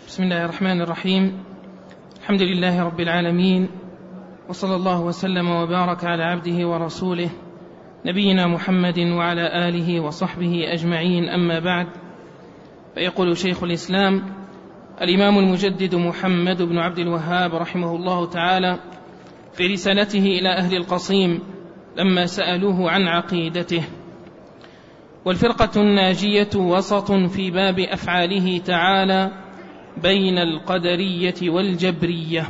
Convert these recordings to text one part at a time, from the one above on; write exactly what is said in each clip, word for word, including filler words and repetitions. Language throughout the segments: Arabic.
بسم الله الرحمن الرحيم. الحمد لله رب العالمين، وصلى الله وسلم وبارك على عبده ورسوله نبينا محمد وعلى آله وصحبه أجمعين، أما بعد. فيقول شيخ الإسلام الإمام المجدد محمد بن عبد الوهاب رحمه الله تعالى في رسالته إلى أهل القصيم لما سألوه عن عقيدته: والفرقة الناجية وسط في باب أفعاله تعالى بين القدرية والجبرية.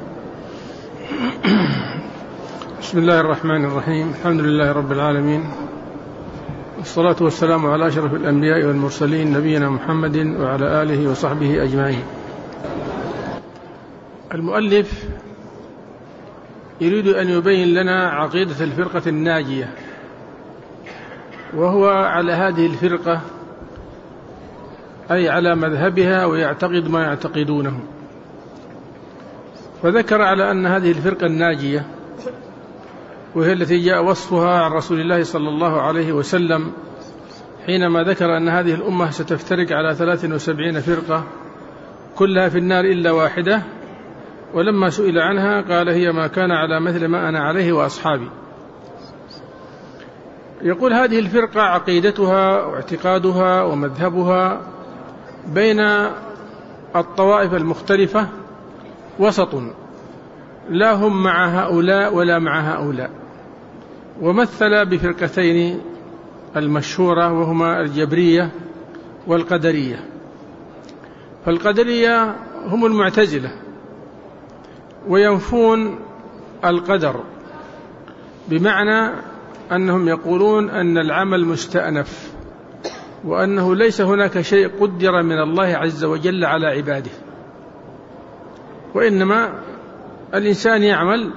بسم الله الرحمن الرحيم. الحمد لله رب العالمين، والصلاة والسلام على أشرف الأنبياء والمرسلين نبينا محمد وعلى آله وصحبه أجمعين. المؤلف يريد أن يبين لنا عقيدة الفرقة الناجية، وهو على هذه الفرقة أي على مذهبها ويعتقد ما يعتقدونه. فذكر على أن هذه الفرقة الناجية وهي التي جاء وصفها عن رسول الله صلى الله عليه وسلم حينما ذكر أن هذه الأمة ستفترق على ثلاث وسبعين فرقة كلها في النار إلا واحدة، ولما سئل عنها قال: هي ما كان على مثل ما أنا عليه وأصحابي. يقول: هذه الفرقة عقيدتها واعتقادها ومذهبها بين الطوائف المختلفة وسط، لا هم مع هؤلاء ولا مع هؤلاء. ومثل بفرقتين المشهورة وهما الجبرية والقدرية. فالقدرية هم المعتزلة، وينفون القدر، بمعنى أنهم يقولون أن العمل مستأنف، وأنه ليس هناك شيء قدر من الله عز وجل على عباده، وإنما الإنسان يعمل،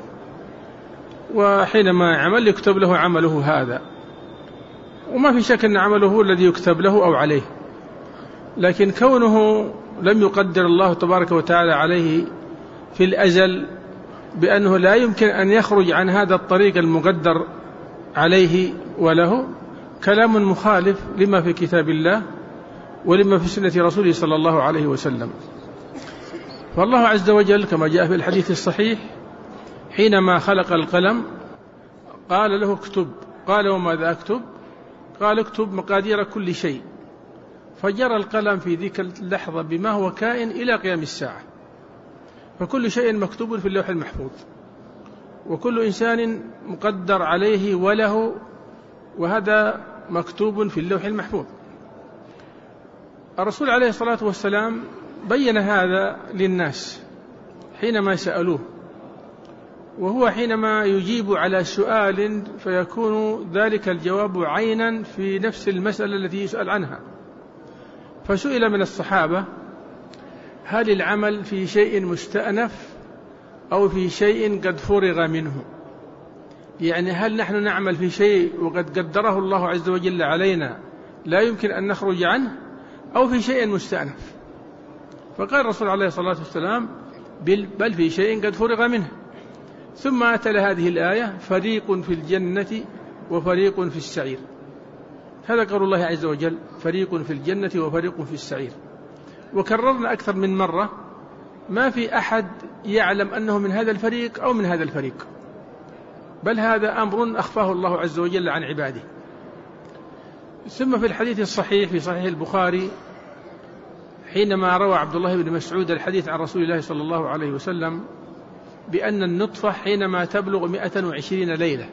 وحينما يعمل يكتب له عمله هذا، وما في شك أن عمله هو الذي يكتب له أو عليه. لكن كونه لم يقدر الله تبارك وتعالى عليه في الأزل بأنه لا يمكن أن يخرج عن هذا الطريق المقدر عليه وله، كلام مخالف لما في كتاب الله ولما في سنة رسوله صلى الله عليه وسلم. فالله عز وجل كما جاء في الحديث الصحيح حينما خلق القلم قال له: اكتب. قال: وماذا أكتب؟ قال: اكتب مقادير كل شيء. فجرى القلم في ذيك اللحظة بما هو كائن إلى قيام الساعة، فكل شيء مكتوب في اللوح المحفوظ، وكل إنسان مقدر عليه وله، وهذا مكتوب في اللوح المحفوظ. الرسول عليه الصلاة والسلام بين هذا للناس حينما سألوه، وهو حينما يجيب على سؤال فيكون ذلك الجواب عينا في نفس المسألة التي يسأل عنها. فسئل من الصحابة: هل العمل في شيء مستأنف أو في شيء قد فرغ منه؟ يعني هل نحن نعمل في شيء وقد قدره الله عز وجل علينا لا يمكن أن نخرج عنه، أو في شيء مستأنف؟ فقال الرسول عليه الصلاة والسلام: بل في شيء قد فرغ منه. ثم أتى هذه الآية: فريق في الجنة وفريق في السعير. هذا قول الله عز وجل: فريق في الجنة وفريق في السعير. وكررنا أكثر من مرة: ما في أحد يعلم أنه من هذا الفريق أو من هذا الفريق، بل هذا أمر أخفاه الله عز وجل عن عباده. ثم في الحديث الصحيح في صحيح البخاري حينما روى عبد الله بن مسعود الحديث عن رسول الله صلى الله عليه وسلم بأن النطفة حينما تبلغ مئة وعشرين ليلة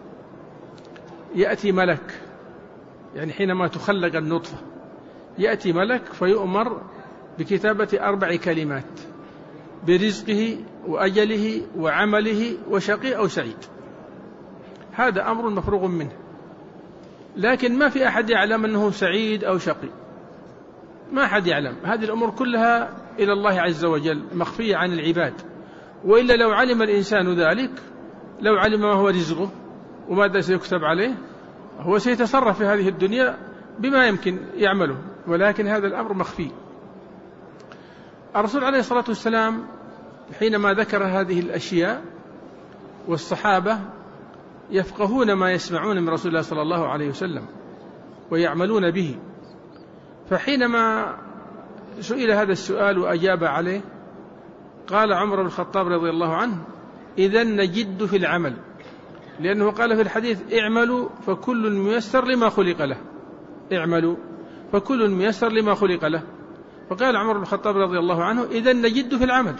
يأتي ملك، يعني حينما تخلق النطفة يأتي ملك فيؤمر بكتابة أربع كلمات: برزقه وأجله وعمله وشقي أو سعيد. هذا أمر مفروغ منه، لكن ما في أحد يعلم أنه سعيد أو شقي، ما أحد يعلم. هذه الأمور كلها إلى الله عز وجل مخفية عن العباد، وإلا لو علم الإنسان ذلك، لو علم ما هو رزقه وماذا سيكتب عليه، هو سيتصرف في هذه الدنيا بما يمكن يعمله، ولكن هذا الأمر مخفي. الرسول عليه الصلاة والسلام حينما ذكر هذه الأشياء والصحابة يفقهون ما يسمعون من رسول الله صلى الله عليه وسلم ويعملون به، فحينما سئل هذا السؤال وأجاب عليه، قال عمر بن الخطاب رضي الله عنه: إذن نجد في العمل، لأنه قال في الحديث: اعملوا فكل ميسر لما خلق له، اعملوا فكل ميسر لما خلق له. فقال عمر بن الخطاب رضي الله عنه: إذن نجد في العمل،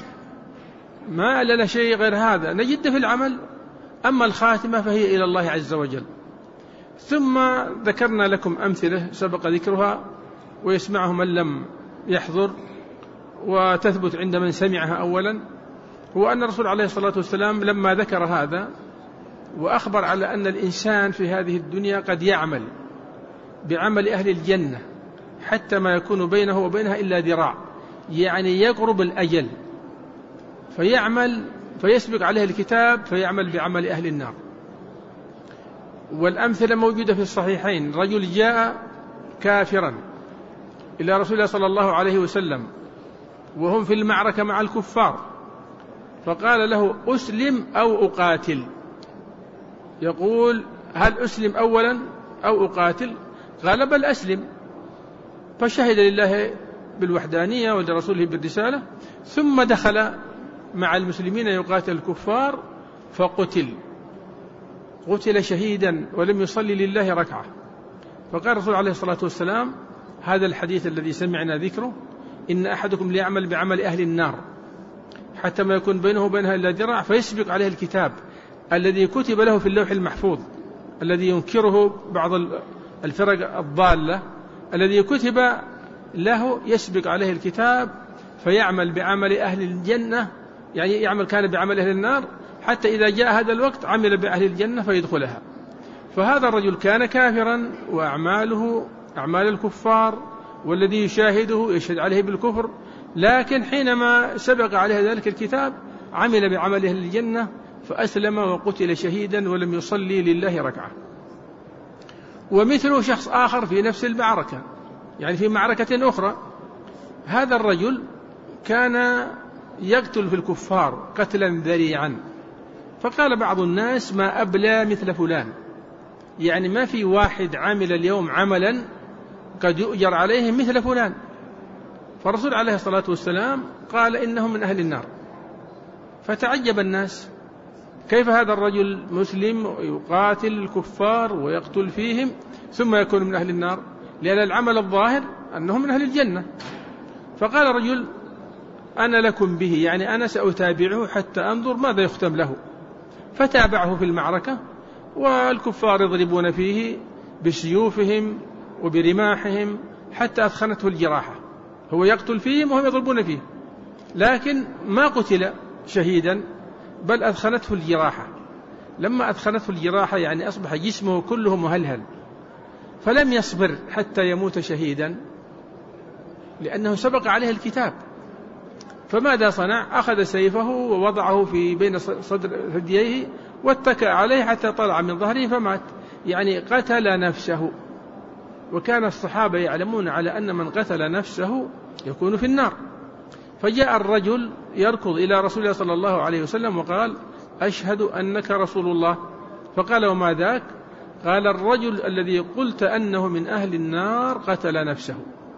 ما لنا شيء غير هذا، نجد في العمل، أما الخاتمة فهي إلى الله عز وجل. ثم ذكرنا لكم أمثلة سبق ذكرها ويسمعه من لم يحضر وتثبت عند من سمعها. أولا هو أن الرسول عليه الصلاة والسلام لما ذكر هذا وأخبر على أن الإنسان في هذه الدنيا قد يعمل بعمل أهل الجنة حتى ما يكون بينه وبينها إلا ذراع، يعني يقرب الأجل، فيعمل فيسبق عليه الكتاب فيعمل بعمل أهل النار. والأمثلة موجودة في الصحيحين: رجل جاء كافرا إلى رسول الله صلى الله عليه وسلم وهم في المعركة مع الكفار، فقال له: أسلم أو أقاتل؟ يقول: هل أسلم أولا أو أقاتل؟ قال: بل أسلم. فشهد لله بالوحدانية ولرسوله بالرسالة، ثم دخل مع المسلمين يقاتل الكفار فقتل، قتل شهيدا ولم يصلي لله ركعة. فقال الرسول عليه الصلاة والسلام هذا الحديث الذي سمعنا ذكره: إن أحدكم ليعمل بعمل أهل النار حتى ما يكون بينه وبينها إلا ذراع فيسبق عليه الكتاب الذي كتب له في اللوح المحفوظ، الذي ينكره بعض الفرق الضالة، الذي كتب له يسبق عليه الكتاب فيعمل بعمل أهل الجنة، يعني يعمل كان بعمل أهل النار حتى إذا جاء هذا الوقت عمل بأهل الجنة فيدخلها. فهذا الرجل كان كافرا وأعماله أعمال الكفار، والذي يشاهده يشهد عليه بالكفر، لكن حينما سبق عليه ذلك الكتاب عمل بعمل أهل الجنة فأسلم وقتل شهيدا ولم يصلي لله ركعة. ومثله شخص آخر في نفس المعركة، يعني في معركة أخرى، هذا الرجل كان يقتل في الكفار قتلا ذريعا، فقال بعض الناس: ما أبلى مثل فلان، يعني ما في واحد عمل اليوم عملا قد يؤجر عليه مثل فلان. فالرسول عليه الصلاة والسلام قال: إنه من أهل النار. فتعجب الناس: كيف هذا الرجل مسلم يقاتل الكفار ويقتل فيهم ثم يكون من أهل النار؟ لأن العمل الظاهر أنه من أهل الجنة. فقال الرجل: أنا لكم به، يعني أنا سأتابعه حتى أنظر ماذا يختم له. فتابعه في المعركة والكفار يضربون فيه بسيوفهم وبرماحهم حتى أثخنته الجراحة، هو يقتل فيهم وهم يضربون فيه، لكن ما قتل شهيدا بل أثخنته الجراحة. لما أثخنته الجراحة يعني أصبح جسمه كله مهلهل، فلم يصبر حتى يموت شهيدا لأنه سبق عليه الكتاب. فماذا صنع؟ أخذ سيفه ووضعه في بين صدر ثدييه واتكأ عليه حتى طلع من ظهره فمات، يعني قتل نفسه. وكان الصحابة يعلمون على أن من قتل نفسه يكون في النار. فجاء الرجل يركض إلى رسول الله صلى الله عليه وسلم وقال: أشهد أنك رسول الله. فقال: وما ذاك؟ قال: الرجل الذي قلت أنه من أهل النار قتل نفسه.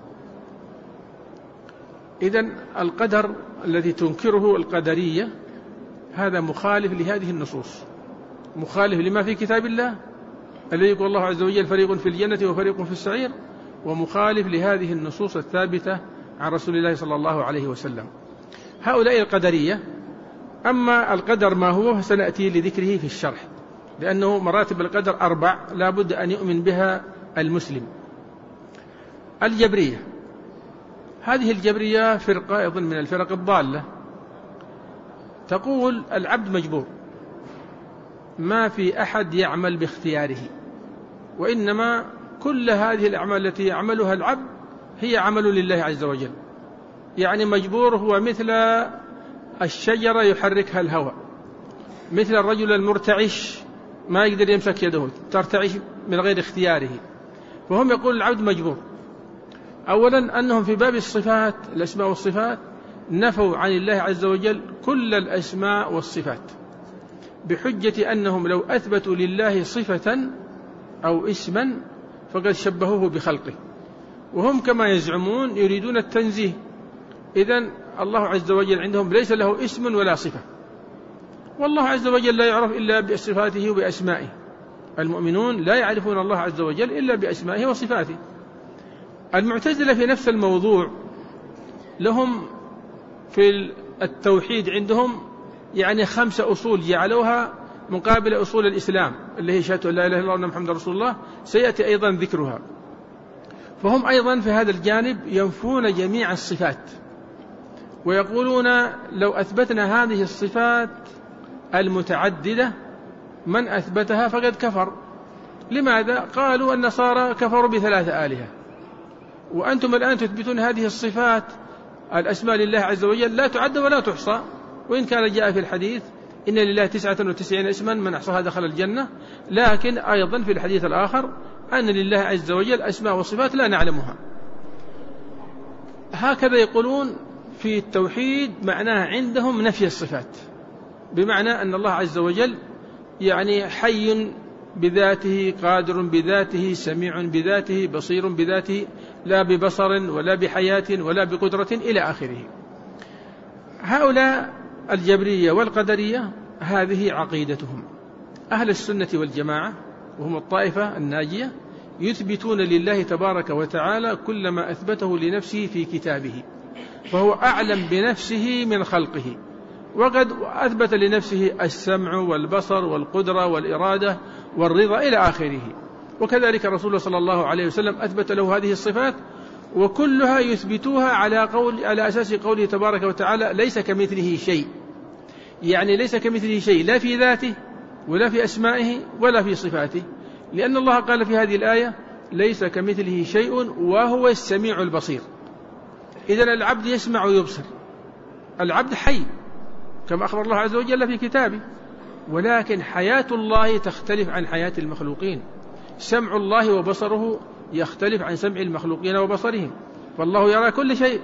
إذن القدر الذي تنكره القدرية هذا مخالف لهذه النصوص، مخالف لما في كتاب الله الذي يقول الله عز وجل: فريق في الجنة وفريق في السعير، ومخالف لهذه النصوص الثابتة عن رسول الله صلى الله عليه وسلم. هؤلاء القدرية. أما القدر ما هو سنأتي لذكره في الشرح، لأنه مراتب القدر أربع لا بد أن يؤمن بها المسلم. الجبرية، هذه الجبرية فرقة أيضا من الفرق الضالة، تقول العبد مجبور، ما في أحد يعمل باختياره، وإنما كل هذه الأعمال التي يعملها العبد هي عمل لله عز وجل. يعني مجبور هو مثل الشجرة يحركها الهواء، مثل الرجل المرتعش ما يقدر يمسك يده، ترتعش من غير اختياره. فهم يقول العبد مجبور. أولا أنهم في باب الصفات، الأسماء والصفات، نفوا عن الله عز وجل كل الأسماء والصفات بحجة أنهم لو أثبتوا لله صفة أو اسما فقد شبهوه بخلقه، وهم كما يزعمون يريدون التنزيه إذن الله عز وجل عندهم ليس له اسم ولا صفة، والله عز وجل لا يعرف إلا بصفاته وبأسمائه. المؤمنون لا يعرفون الله عز وجل إلا بأسمائه وصفاته. المعتزلة في نفس الموضوع لهم في التوحيد عندهم يعني خمسة أصول جعلوها مقابل أصول الإسلام اللي هي شهادة لا إله إلا الله وأن محمد رسول الله، سيأتي أيضا ذكرها. فهم أيضا في هذا الجانب ينفون جميع الصفات، ويقولون لو أثبتنا هذه الصفات المتعددة من أثبتها فقد كفر. لماذا؟ قالوا النصارى كفروا بثلاثة آلهة، وأنتم الآن تثبتون هذه الصفات الأسماء لله عز وجل لا تعد ولا تحصى، وإن كان جاء في الحديث إن لله تسعة وتسعين اسما من أحصاها دخل الجنة، لكن أيضا في الحديث الآخر أن لله عز وجل أسماء وصفات لا نعلمها. هكذا يقولون في التوحيد، معناه عندهم نفي الصفات، بمعنى أن الله عز وجل يعني حي بذاته، قادر بذاته، سميع بذاته، بصير بذاته، لا ببصر ولا بحياة ولا بقدرة إلى آخره. هؤلاء الجبرية والقدرية هذه عقيدتهم. أهل السنة والجماعة وهم الطائفة الناجية يثبتون لله تبارك وتعالى كل ما أثبته لنفسه في كتابه، فهو أعلم بنفسه من خلقه، وقد أثبت لنفسه السمع والبصر والقدرة والإرادة والرضا إلى آخره. وكذلك رسول صلى الله عليه وسلم أثبت له هذه الصفات، وكلها يثبتوها على قول على أساس قوله تبارك وتعالى ليس كمثله شيء، يعني ليس كمثله شيء لا في ذاته ولا في أسمائه ولا في صفاته، لأن الله قال في هذه الآية ليس كمثله شيء وهو السميع البصير. إذن العبد يسمع ويبصر، العبد حي كما أخبر الله عز وجل في كتابه، ولكن حياة الله تختلف عن حياة المخلوقين، سمع الله وبصره يختلف عن سمع المخلوقين وبصرهم، فالله يرى كل شيء،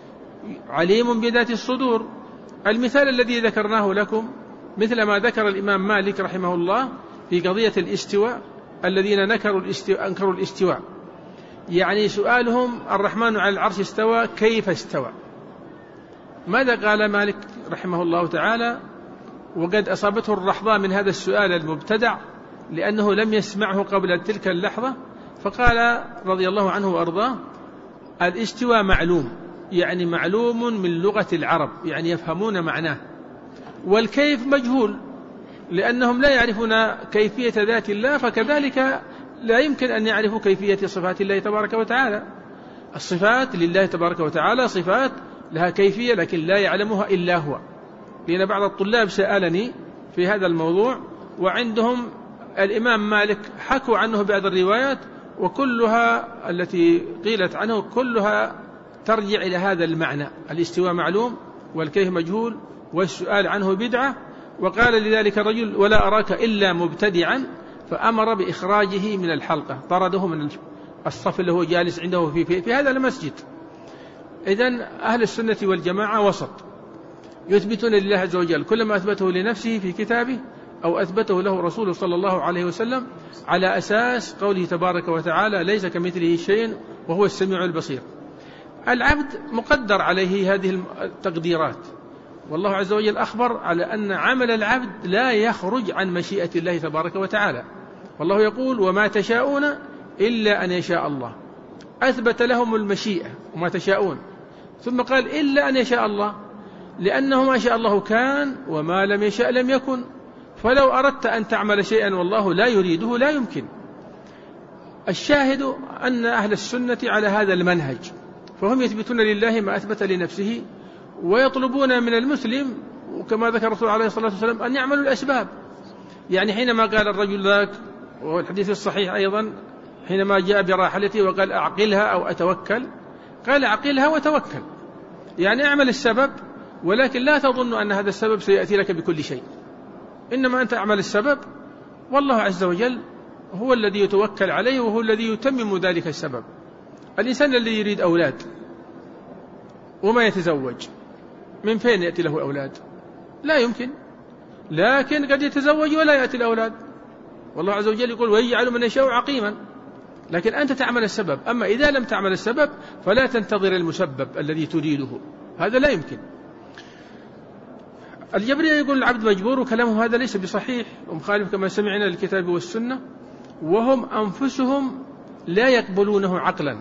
عليم بذات الصدور. المثال الذي ذكرناه لكم مثل ما ذكر الإمام مالك رحمه الله في قضية الاستواء، الذين نكروا الاستواء أنكروا الاستواء، يعني سؤالهم الرحمن على العرش استوى كيف استوى؟ ماذا قال مالك رحمه الله تعالى وقد أصابته الرحضة من هذا السؤال المبتدع لأنه لم يسمعه قبل تلك اللحظة؟ فقال رضي الله عنه وأرضاه الاستواء معلوم، يعني معلوم من لغة العرب، يعني يفهمون معناه، والكيف مجهول لأنهم لا يعرفون كيفية ذات الله، فكذلك لا يمكن أن يعرفوا كيفية صفات الله تبارك وتعالى. الصفات لله تبارك وتعالى صفات لها كيفية لكن لا يعلمها إلا هو. لأن بعض الطلاب سألني في هذا الموضوع، وعندهم الإمام مالك حكوا عنه بعض الروايات، وكلها التي قيلت عنه كلها ترجع إلى هذا المعنى، الاستواء معلوم والكيف مجهول والسؤال عنه بدعة. وقال لذلك الرجل ولا أراك إلا مبتدعا، فأمر بإخراجه من الحلقة، طرده من الصف اللي هو جالس عنده في, في, في هذا المسجد. إذن أهل السنة والجماعة وسط، يثبتون لله عز وجل كل ما أثبته لنفسه في كتابه أو أثبته له رسوله صلى الله عليه وسلم على أساس قوله تبارك وتعالى ليس كمثله شيء وهو السميع البصير. العبد مقدر عليه هذه التقديرات، والله عز وجل أخبر على أن عمل العبد لا يخرج عن مشيئة الله تبارك وتعالى، والله يقول وما تشاءون إلا أن يشاء الله، أثبت لهم المشيئة وما تشاءون، ثم قال إلا أن يشاء الله، لأنه ما شاء الله كان وما لم يشاء لم يكن، فلو أردت أن تعمل شيئا والله لا يريده لا يمكن. الشاهد أن أهل السنة على هذا المنهج، فهم يثبتون لله ما أثبت لنفسه، ويطلبون من المسلم وكما ذكر الرسول عليه الصلاة والسلام أن يعملوا الأسباب. يعني حينما قال الرجل ذاك، وهو الحديث الصحيح أيضا، حينما جاء براحلته وقال أعقلها أو أتوكل، قال أعقلها وتوكل، يعني أعمل السبب، ولكن لا تظن أن هذا السبب سيأتي لك بكل شيء، إنما أنت أعمل السبب، والله عز وجل هو الذي يتوكل عليه وهو الذي يتمم ذلك السبب. الإنسان الذي يريد أولاد وما يتزوج، من فين يأتي له أولاد؟ لا يمكن، لكن قد يتزوج ولا يأتي الأولاد، والله عز وجل يقول ويجعل من يشاء عقيما، لكن أنت تعمل السبب. أما إذا لم تعمل السبب فلا تنتظر المسبب الذي تريده، هذا لا يمكن. الجبرية يقول العبد مجبور، وكلامه هذا ليس بصحيح ومخالف كما سمعنا للكتاب والسنة، وهم أنفسهم لا يقبلونه عقلا.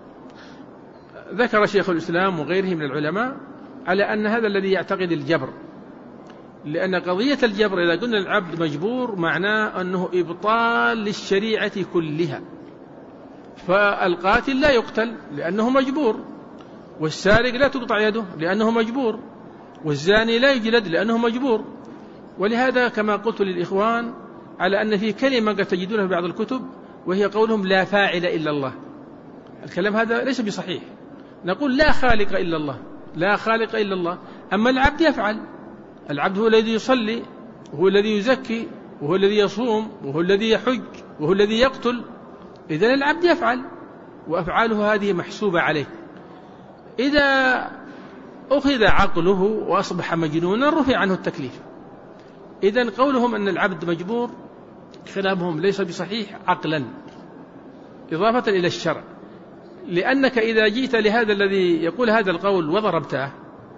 ذكر شيخ الإسلام وغيره من العلماء على أن هذا الذي يعتقد الجبر، لأن قضية الجبر إذا قلنا العبد مجبور معناه أنه إبطال للشريعة كلها، فالقاتل لا يقتل لأنه مجبور، والسارق لا تقطع يده لأنه مجبور، والزاني لا يجلد لأنه مجبور. ولهذا كما قلت للإخوان على أن في كلمة قد تجدونها في بعض الكتب وهي قولهم لا فاعل إلا الله. الكلام هذا ليس بصحيح. نقول لا خالق إلا الله، لا خالق إلا الله. أما العبد يفعل، العبد هو الذي يصلي، وهو الذي يزكي، وهو الذي يصوم، وهو الذي يحج، وهو الذي يقتل. إذن العبد يفعل، وأفعاله هذه محسوبة عليه. إذا أخذ عقله وأصبح مجنونا رفع عنه التكليف. إذن قولهم أن العبد مجبور خلافهم ليس بصحيح عقلا إضافة إلى الشرع، لأنك إذا جئت لهذا الذي يقول هذا القول وضربته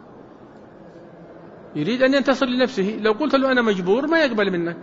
يريد أن ينتصر لنفسه. لو قلت له أنا مجبور ما يقبل منك،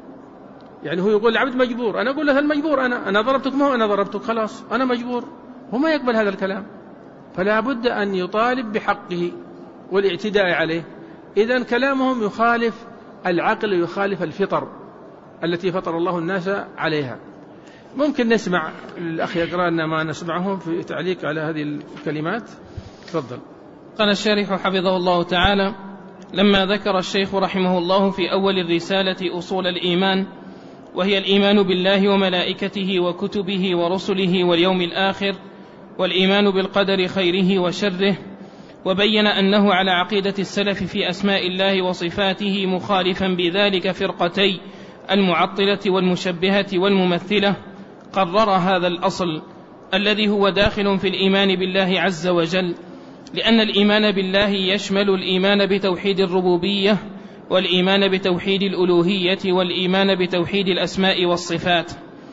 يعني هو يقول العبد مجبور، أنا أقول له المجبور أنا أنا ضربتك، ما هو أنا ضربتك، خلاص أنا مجبور. هو ما يقبل هذا الكلام، فلا بد أن يطالب بحقه والاعتداء عليه. إذن كلامهم يخالف العقل، يخالف الفطر التي فطر الله الناس عليها. ممكن نسمع الأخ يقرأ لنا ما نسمعه في تعليق على هذه الكلمات. تفضل. قال الشارح حفظه الله تعالى: لما ذكر الشيخ رحمه الله في أول الرسالة أصول الإيمان، وهي الإيمان بالله وملائكته وكتبه ورسله واليوم الآخر، والإيمان بالقدر خيره وشره، وبين أنه على عقيدة السلف في أسماء الله وصفاته، مخالفا بذلك فرقتي المعطلة والمشبهة والممثلة، قرر هذا الأصل الذي هو داخل في الإيمان بالله عز وجل، لأن الإيمان بالله يشمل الإيمان بتوحيد الربوبية، والإيمان بتوحيد الألوهية، والإيمان بتوحيد الأسماء والصفات.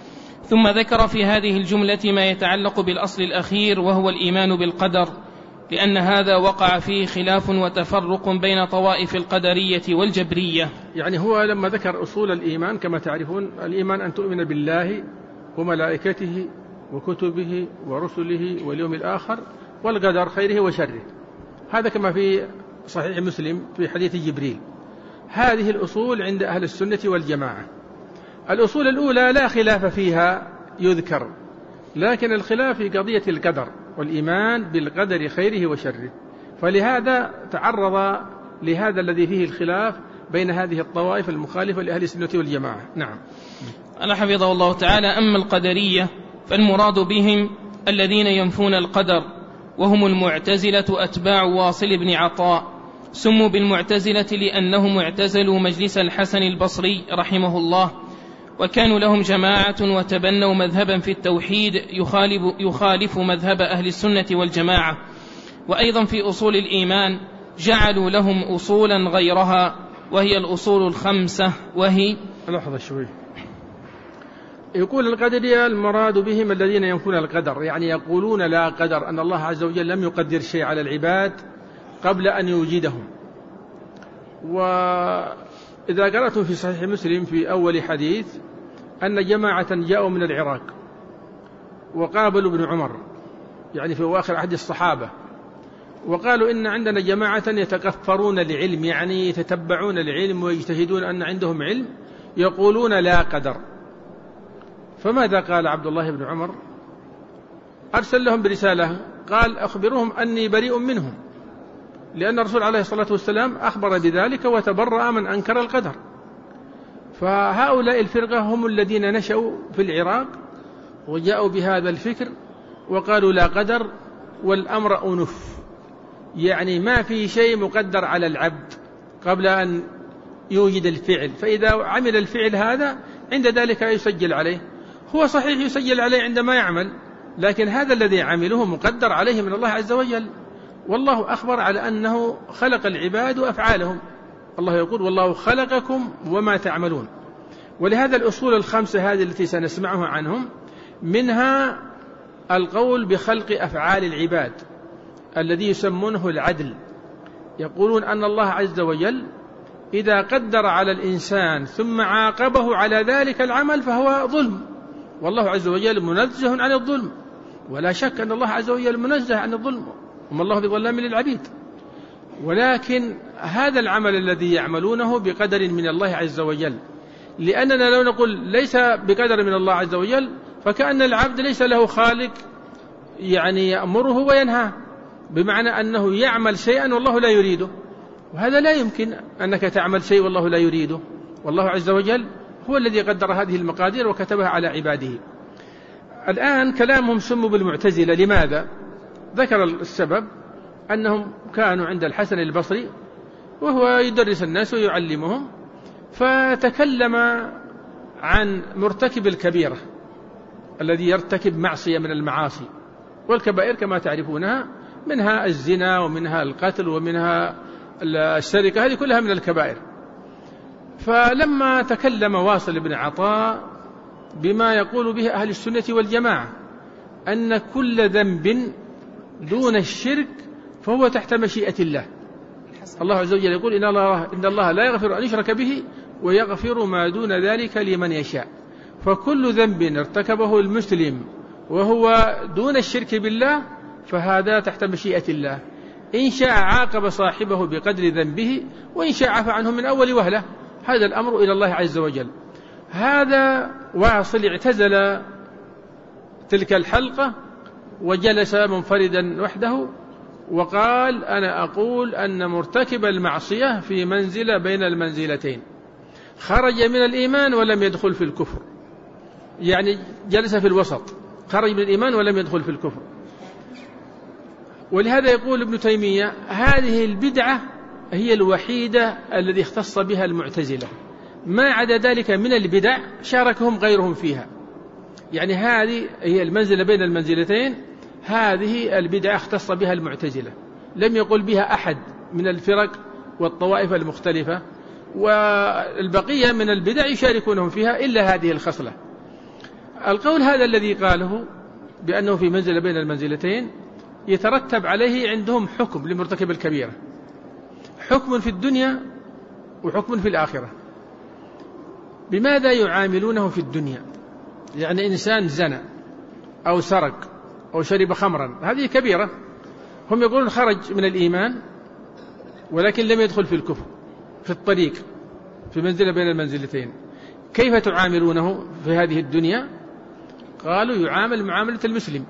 ثم ذكر في هذه الجملة ما يتعلق بالأصل الأخير وهو الإيمان بالقدر، لأن هذا وقع فيه خلاف وتفرق بين طوائف القدرية والجبرية. يعني هو لما ذكر أصول الإيمان كما تعرفون، الإيمان أن تؤمن بالله وملائكته وكتبه ورسله واليوم الآخر والقدر خيره وشره، هذا كما في صحيح مسلم في حديث جبريل. هذه الأصول عند أهل السنة والجماعة. الأصول الأولى لا خلاف فيها يذكر، لكن الخلاف في قضية القدر والإيمان بالقدر خيره وشره، فلهذا تعرض لهذا الذي فيه الخلاف بين هذه الطوائف المخالفة لأهل السنة والجماعة. نعم. قال حفظه الله تعالى: أما القدرية فالمراد بهم الذين ينفون القدر، وهم المعتزلة أتباع واصل بن عطاء. سموا بالمعتزلة لأنهم اعتزلوا مجلس الحسن البصري رحمه الله، وكانوا لهم جماعة وتبنوا مذهبا في التوحيد يخالف, يخالف مذهب أهل السنة والجماعة. وأيضا في أصول الإيمان جعلوا لهم أصولا غيرها، وهي الأصول الخمسة، وهي لحظة شوي. يقول القدرية المراد بهم الذين ينفون القدر، يعني يقولون لا قدر، أن الله عز وجل لم يقدر شيء على العباد قبل أن يوجدهم. وإذا قرأتم في صحيح مسلم في أول حديث أن جماعة جاءوا من العراق وقابلوا ابن عمر، يعني في أواخر عهد الصحابة، وقالوا إن عندنا جماعة يتكفرون لعلم، يعني يتتبعون العلم ويجتهدون أن عندهم علم، يقولون لا قدر. فماذا قال عبد الله بن عمر؟ أرسل لهم برسالة قال: أخبرهم أني بريء منهم، لأن الرسول عليه الصلاة والسلام أخبر بذلك وتبرأ من أنكر القدر. فهؤلاء الفرقة هم الذين نشأوا في العراق وجاءوا بهذا الفكر وقالوا لا قدر والأمر أنف، يعني ما في شيء مقدر على العبد قبل أن يوجد الفعل، فإذا عمل الفعل هذا عند ذلك يسجل عليه. هو صحيح يسجل عليه عندما يعمل، لكن هذا الذي عمله مقدر عليه من الله عز وجل، والله أخبر على أنه خلق العباد وأفعالهم. الله يقول: والله خلقكم وما تعملون. ولهذا الأصول الخمسة هذه التي سنسمعها عنهم، منها القول بخلق أفعال العباد الذي يسمونه العدل، يقولون أن الله عز وجل إذا قدر على الإنسان ثم عاقبه على ذلك العمل فهو ظلم، والله عز وجل منزه عن الظلم، ولا شك أن الله عز وجل منزه عن الظلم، وما الله بظلام للعبيد. ولكن هذا العمل الذي يعملونه بقدر من الله عز وجل، لأننا لو نقول ليس بقدر من الله عز وجل فكأن العبد ليس له خالق يعني يأمره وينهاه، بمعنى أنه يعمل شيئا والله لا يريده، وهذا لا يمكن أنك تعمل شيء والله لا يريده، والله عز وجل هو الذي قدر هذه المقادير وكتبها على عباده. الآن كلامهم سموا بالمعتزلة. لماذا؟ ذكر السبب أنهم كانوا عند الحسن البصري وهو يدرس الناس ويعلمهم، فتكلم عن مرتكب الكبيرة الذي يرتكب معصية من المعاصي، والكبائر كما تعرفونها منها الزنا ومنها القتل ومنها السرقة، هذه كلها من الكبائر. فلما تكلم واصل بن عطاء بما يقول به أهل السنة والجماعة أن كل ذنب دون الشرك فهو تحت مشيئة الله. الله عز وجل يقول إن الله, إن الله لا يغفر أن يشرك به ويغفر ما دون ذلك لمن يشاء. فكل ذنب ارتكبه المسلم وهو دون الشرك بالله فهذا تحت مشيئة الله، إن شاء عاقب صاحبه بقدر ذنبه وإن شاء عفى عنه من أول وهلة، هذا الأمر إلى الله عز وجل. هذا واصل اعتزل تلك الحلقة وجلس منفردا وحده وقال أنا أقول أن مرتكب المعصية في منزلة بين المنزلتين، خرج من الإيمان ولم يدخل في الكفر، يعني جلس في الوسط، خرج من الإيمان ولم يدخل في الكفر. ولهذا يقول ابن تيمية هذه البدعة هي الوحيدة الذي اختص بها المعتزلة، ما عدا ذلك من البدع شاركهم غيرهم فيها، يعني هذه هي المنزلة بين المنزلتين، هذه البدعة اختص بها المعتزلة، لم يقل بها أحد من الفرق والطوائف المختلفة، والبقية من البدع يشاركونهم فيها إلا هذه الخصلة. القول هذا الذي قاله بأنه في منزلة بين المنزلتين يترتب عليه عندهم حكم لمرتكب الكبيرة، حكم في الدنيا وحكم في الآخرة. بماذا يعاملونه في الدنيا؟ يعني إنسان زنى أو سرق أو شرب خمرا، هذه كبيرة، هم يقولون خرج من الإيمان ولكن لم يدخل في الكفر، في الطريق، في منزلة بين المنزلتين. كيف تعاملونه في هذه الدنيا؟ قالوا يعامل معاملة المسلم،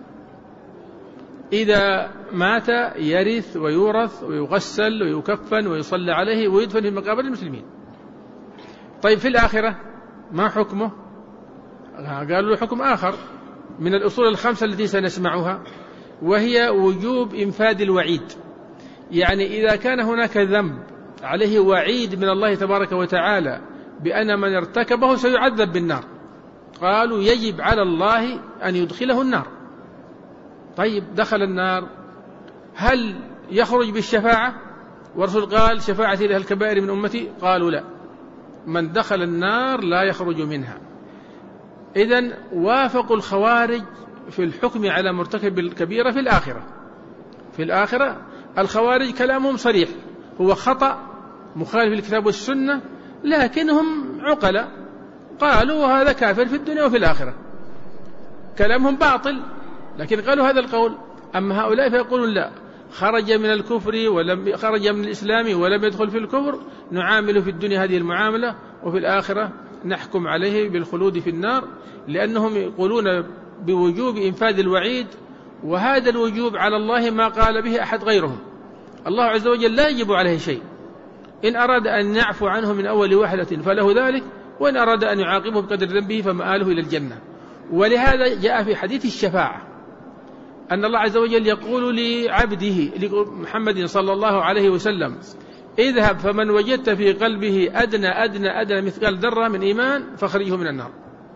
إذا مات يرث ويورث ويغسل ويكفن ويصلى عليه ويدفن في مقابر المسلمين. طيب في الآخرة ما حكمه؟ قالوا له حكم آخر من الأصول الخمسة التي سنسمعها، وهي وجوب إنفاذ الوعيد، يعني إذا كان هناك ذنب عليه وعيد من الله تبارك وتعالى بأن من ارتكبه سيعذب بالنار، قالوا يجب على الله أن يدخله النار. طيب دخل النار هل يخرج بالشفاعة؟ والرسول قال شفاعتي لأهل الكبائر من أمتي، قالوا لا، من دخل النار لا يخرج منها. إذن وافقوا الخوارج في الحكم على مرتكب الكبيرة في الآخرة. في الآخرة الخوارج كلامهم صريح، هو خطأ مخالف للكتاب والسنة، لكنهم عقلاء قالوا هذا كافر في الدنيا وفي الآخرة، كلامهم باطل لكن قالوا هذا القول. أما هؤلاء فيقولون لا، خرج من الكفر ولم خرج من الإسلام ولم يدخل في الكفر، نعامله في الدنيا هذه المعاملة وفي الآخرة نحكم عليه بالخلود في النار، لأنهم يقولون بوجوب إنفاذ الوعيد، وهذا الوجوب على الله ما قال به أحد غيرهم. الله عز وجل لا يجب عليه شيء، إن أراد أن يعفو عنه من أول وحدة فله ذلك، وإن أراد أن يعاقبه بقدر ذنبه فمآله إلى الجنة. ولهذا جاء في حديث الشفاعة أن الله عز وجل يقول لعبده محمد صلى الله عليه وسلم اذهب فمن وجدت في قلبه أدنى أدنى أدنى مثقال ذرة من إيمان فخرجه من النار.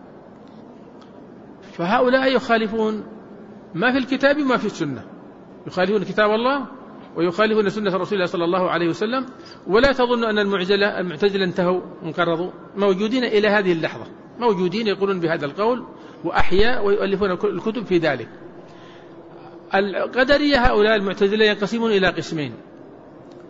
فهؤلاء يخالفون ما في الكتاب وما في السنة، يخالفون كتاب الله ويخالفون سنة رسول الله صلى الله عليه وسلم. ولا تظن أن المعتزلة المعتزلة انتهوا انقرضوا، موجودين إلى هذه اللحظة، موجودين يقولون بهذا القول وأحياء ويؤلفون الكتب في ذلك. القدرية هؤلاء المعتزلة ينقسمون إلى قسمين،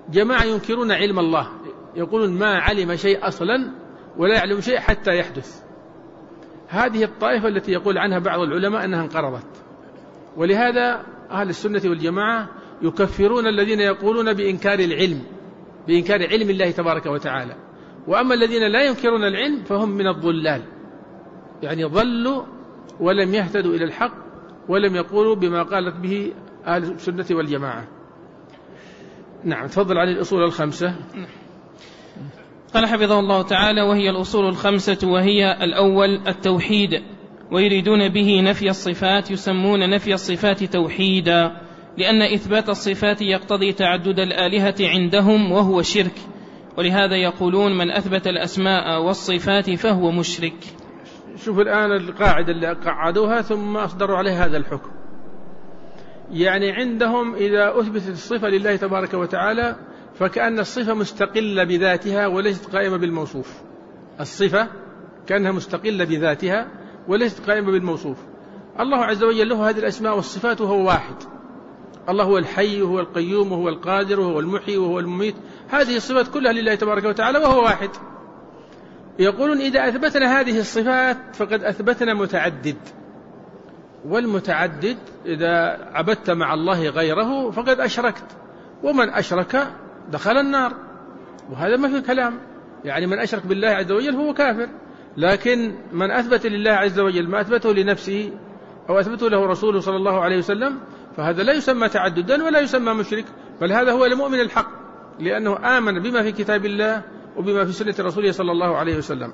جماعة ينكرون علم الله، يقولون ما علم شيء أصلا ولا يعلم شيء حتى يحدث. هذه الطائفة التي يقول عنها بعض العلماء أنها انقرضت. ولهذا أهل السنة والجماعة يكفرون الذين يقولون بإنكار العلم، بإنكار علم الله تبارك وتعالى. وأما الذين لا ينكرون العلم فهم من الضلال، يعني ضلوا ولم يهتدوا إلى الحق ولم يقولوا بما قالت به أهل السنة والجماعة. نعم، تفضل عن الأصول الخمسة. قال حفظه الله تعالى: وهي الأصول الخمسة، وهي: الأول التوحيد، ويريدون به نفي الصفات، يسمون نفي الصفات توحيدا، لأن إثبات الصفات يقتضي تعدد الآلهة عندهم وهو شرك، ولهذا يقولون من أثبت الأسماء والصفات فهو مشرك. شوف الآن القاعدة اللي قعدوها ثم أصدروا عليها هذا الحكم. يعني عندهم إذا أثبتت الصفة لله تبارك وتعالى فكأن الصفة مستقلة بذاتها وليست قائمة بالموصوف. الصفة كأنها مستقلة بذاتها وليست قائمة بالموصوف. الله عز وجل له هذه الأسماء والصفات وهو واحد. الله هو الحي وهو القيوم وهو القادر وهو المحيي وهو المميت، هذه الصفات كلها لله تبارك وتعالى وهو واحد. يقولون إذا أثبتنا هذه الصفات فقد أثبتنا متعدد، والمتعدد إذا عبدت مع الله غيره فقد أشركت، ومن أشرك دخل النار، وهذا ما في كلام. يعني من أشرك بالله عز وجل هو كافر. لكن من أثبت لله عز وجل ما أثبته لنفسه أو أثبته له رسوله صلى الله عليه وسلم فهذا لا يسمى تعددا ولا يسمى مشرك، بل هذا هو المؤمن الحق، لأنه آمن بما في كتاب الله وبما في سنة رسوله صلى الله عليه وسلم.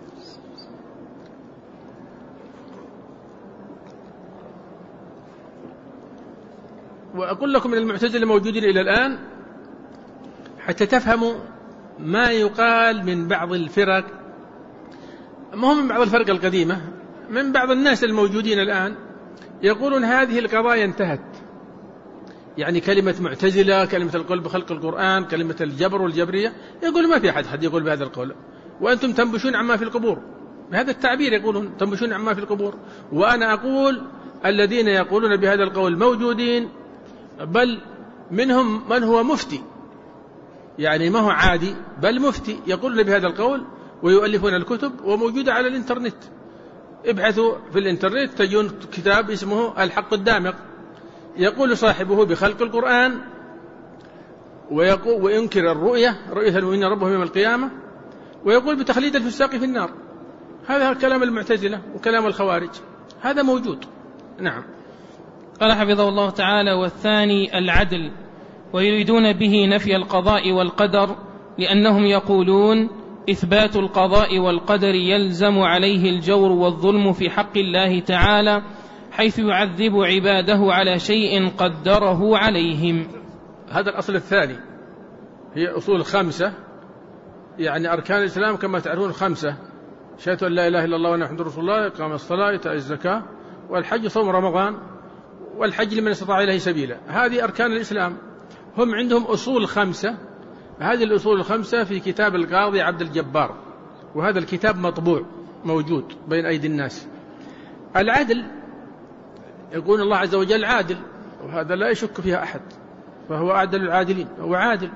وأقول لكم من المعتزلة موجودين إلى الآن حتى تفهموا ما يقال من بعض الفرق، ما هم من بعض الفرق القديمة، من بعض الناس الموجودين الآن يقولون هذه القضايا انتهت. يعني كلمة معتزلة، كلمة القول بخلق القرآن، كلمة الجبر والجبرية، يقول ما في أحد حد يقول بهذا القول، وأنتم تنبشون عما في القبور. بهذا التعبير يقولون تنبشون عما في القبور. وأنا أقول الذين يقولون بهذا القول موجودين، بل منهم من هو مفتي، يعني ما هو عادي بل مفتي، يقولون بهذا القول ويؤلفون الكتب وموجودة على الإنترنت. ابحثوا في الإنترنت تجون كتاب اسمه الحق الدامق، يقول صاحبه بخلق القرآن ويقول وينكر الرؤية، رؤية المؤمنين ربهم يوم القيامة، ويقول بتخليد الفساق في النار. هذا كلام المعتزلة وكلام الخوارج، هذا موجود. نعم. قال حفظه الله تعالى: والثاني العدل، ويريدون به نفي القضاء والقدر، لأنهم يقولون إثبات القضاء والقدر يلزم عليه الجور والظلم في حق الله تعالى، حيث يعذب عباده على شيء قدره عليهم. هذا الأصل الثاني، هي أصول خمسة، يعني أركان الإسلام كما تعرفون خمسة: شهادة أن لا إله إلا الله وأن محمد رسول الله، إقام الصلاة، إيتاء الزكاة، والحج، صوم رمضان، والحج لمن استطاع إليه سبيلا. هذه أركان الإسلام. هم عندهم أصول خمسة، هذه الأصول الخمسة في كتاب القاضي عبد الجبار، وهذا الكتاب مطبوع موجود بين أيدي الناس. العدل، يقول الله عز وجل عادل، وهذا لا يشك فيها أحد، فهو أعدل العادلين، هو عادل.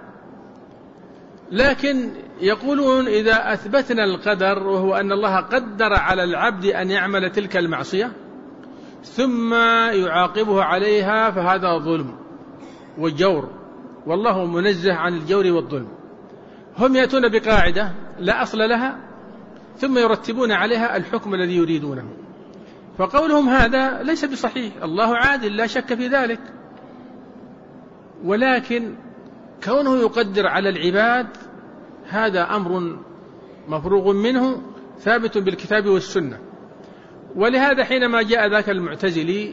لكن يقولون إذا أثبتنا القدر، وهو أن الله قدر على العبد أن يعمل تلك المعصية ثم يعاقبه عليها، فهذا ظلم وجور، والله منزه عن الجور والظلم. هم يأتون بقاعدة لا أصل لها ثم يرتبون عليها الحكم الذي يريدونه، فقولهم هذا ليس بصحيح. الله عادل لا شك في ذلك، ولكن كونه يقدر على العباد هذا أمر مفروغ منه ثابت بالكتاب والسنة. ولهذا حينما جاء ذاك المعتزلي،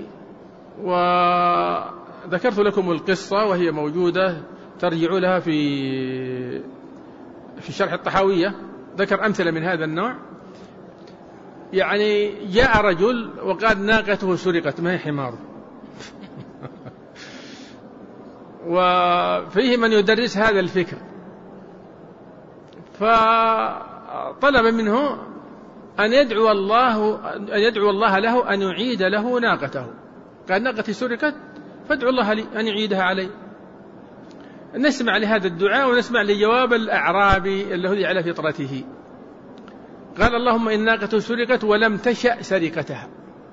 وذكرت لكم القصة وهي موجودة ترجع لها في في شرح الطحاوية، ذكر أمثلة من هذا النوع. يعني جاء رجل وقال ناقته سرقت، ما هي حماره وفيه من يدرس هذا الفكر، فطلب منه أن يدعو الله أن يدعو الله له أن يعيد له ناقته. قال ناقتي سرقت فادعو الله لي أن يعيدها علي. نسمع لهذا الدعاء ونسمع لجواب الأعرابي الذي على فطرته. قال اللهم إن ناقته سرقت ولم تشأ سرقتها.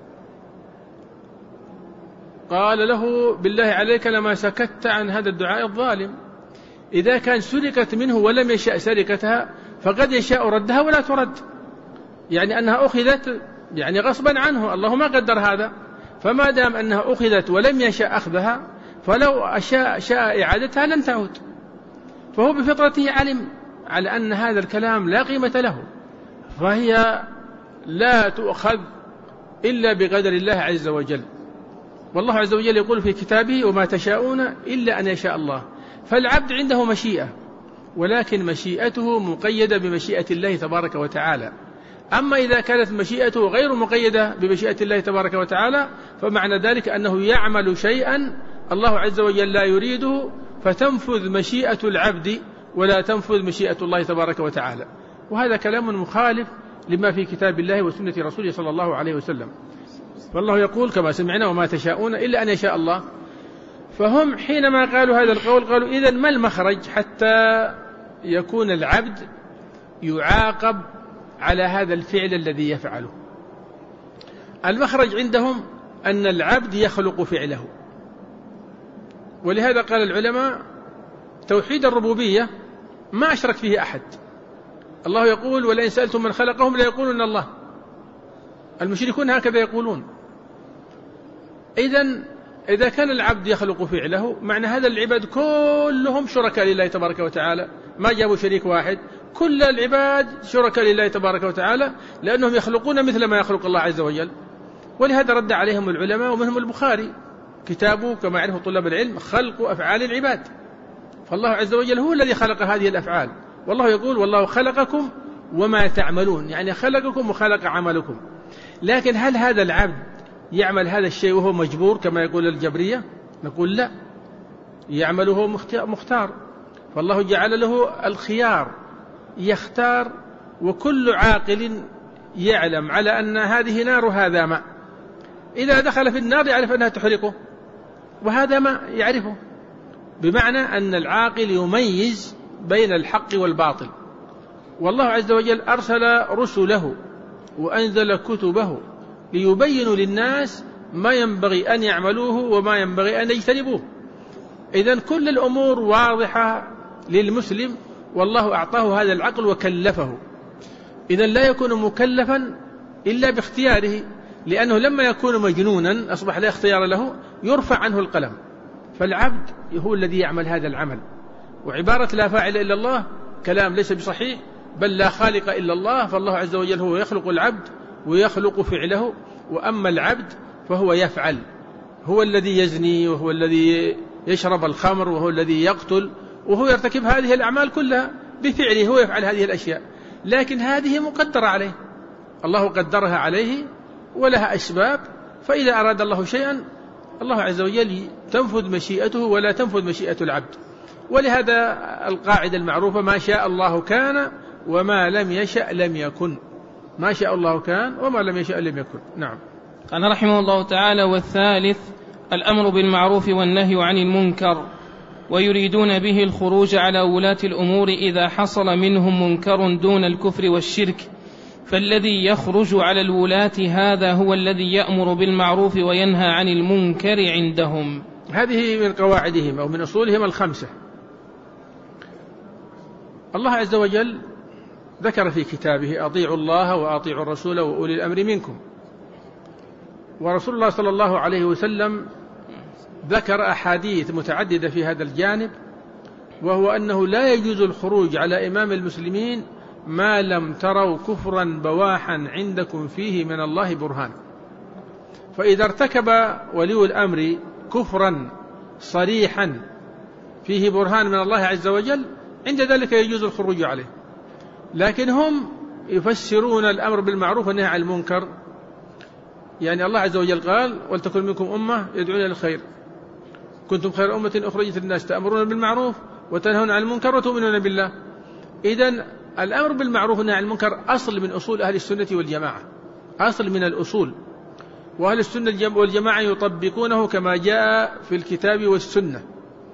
قال له بالله عليك لما سكت عن هذا الدعاء الظالم. إذا كان سرقت منه ولم يشأ سرقتها فقد يشاء ردها ولا ترد، يعني أنها أخذت يعني غصبا عنه، الله ما قدر هذا، فما دام أنها أخذت ولم يشأ أخذها فلو أشاء شاء إعادتها لن تعود. فهو بفطرته علم على أن هذا الكلام لا قيمة له، فهي لا تؤخذ إلا بقدر الله عز وجل. والله عز وجل يقول في كتابه وما تشاءون إلا أن يشاء الله. فالعبد عنده مشيئة، ولكن مشيئته مقيدة بمشيئة الله تبارك وتعالى. أما إذا كانت مشيئته غير مقيدة بمشيئة الله تبارك وتعالى فمعنى ذلك أنه يعمل شيئا الله عز وجل لا يريده، فتنفذ مشيئة العبد ولا تنفذ مشيئة الله تبارك وتعالى. وهذا كلام مخالف لما في كتاب الله وسنة رسوله صلى الله عليه وسلم. فالله يقول كما سمعنا وما تشاءون إلا أن يشاء الله. فهم حينما قالوا هذا القول قالوا إذن ما المخرج حتى يكون العبد يعاقب على هذا الفعل الذي يفعله؟ المخرج عندهم أن العبد يخلق فعله. ولهذا قال العلماء توحيد الربوبية ما أشرك فيه أحد. الله يقول ولئن سألتم من خلقهم ليقولون الله. المشركون هكذا يقولون. إذن إذا كان العبد يخلق فعله معنى هذا العباد كلهم شركاء لله تبارك وتعالى، ما جابوا شريك واحد، كل العباد شركاء لله تبارك وتعالى لأنهم يخلقون مثل ما يخلق الله عز وجل. ولهذا رد عليهم العلماء ومنهم البخاري كتابه كما يعرفه طلاب العلم خلق أفعال العباد. فالله عز وجل هو الذي خلق هذه الأفعال، والله يقول والله خلقكم وما تعملون، يعني خلقكم وخلق عملكم. لكن هل هذا العبد يعمل هذا الشيء وهو مجبور كما يقول الجبرية؟ نقول لا، يعمله مختار. فالله جعل له الخيار يختار، وكل عاقل يعلم على أن هذه نار وهذا ماء. إذا دخل في النار يعرف أنها تحرقه، وهذا ماء يعرفه، بمعنى أن العاقل يميز بين الحق والباطل. والله عز وجل أرسل رسله وأنزل كتبه ليبينوا للناس ما ينبغي أن يعملوه وما ينبغي أن يجتنبوه. إذن كل الأمور واضحة للمسلم، والله أعطاه هذا العقل وكلفه. إذن لا يكون مكلفا إلا باختياره، لأنه لما يكون مجنونا أصبح لا اختيار له يرفع عنه القلم. فالعبد هو الذي يعمل هذا العمل. وعبارة لا فاعل إلا الله كلام ليس بصحيح، بل لا خالق إلا الله. فالله عز وجل هو يخلق العبد ويخلق فعله، وأما العبد فهو يفعل، هو الذي يزني وهو الذي يشرب الخمر وهو الذي يقتل، وهو يرتكب هذه الأعمال كلها بفعله، هو يفعل هذه الأشياء، لكن هذه مقدرة عليه، الله قدرها عليه ولها أسباب. فإذا أراد الله شيئا الله عز وجل تنفذ مشيئته ولا تنفذ مشيئة العبد. ولهذا القاعدة المعروفة ما شاء الله كان وما لم يشأ لم يكن. ما شاء الله كان وما لم يشأ لم يكن. نعم. قال رحمه الله تعالى: والثالث الأمر بالمعروف والنهي عن المنكر، ويريدون به الخروج على ولاة الأمور إذا حصل منهم منكر دون الكفر والشرك، فالذي يخرج على الولاة هذا هو الذي يأمر بالمعروف وينهى عن المنكر عندهم. هذه من قواعدهم أو من أصولهم الخمسة. الله عز وجل ذكر في كتابه: أطيعوا الله وأطيعوا الرسول وأولي الأمر منكم. ورسول الله صلى الله عليه وسلم ذكر أحاديث متعددة في هذا الجانب، وهو أنه لا يجوز الخروج على إمام المسلمين ما لم تروا كفرا بواحا عندكم فيه من الله برهان. فإذا ارتكب ولي الأمر كفرا صريحا فيه برهان من الله عز وجل عند ذلك يجوز الخروج عليه. لكن هم يفسرون الأمر بالمعروف والنهي عن المنكر، يعني الله عز وجل قال: ولتكن منكم أمة يدعون إلى الخير، كنتم خير أمة أخرجت للناس تأمرون بالمعروف وتنهون عن المنكر وتؤمنون بالله. إذن الأمر بالمعروف والنهي عن المنكر أصل من أصول أهل السنة والجماعة، أصل من الأصول، وأهل السنة والجماعة يطبقونه كما جاء في الكتاب والسنة.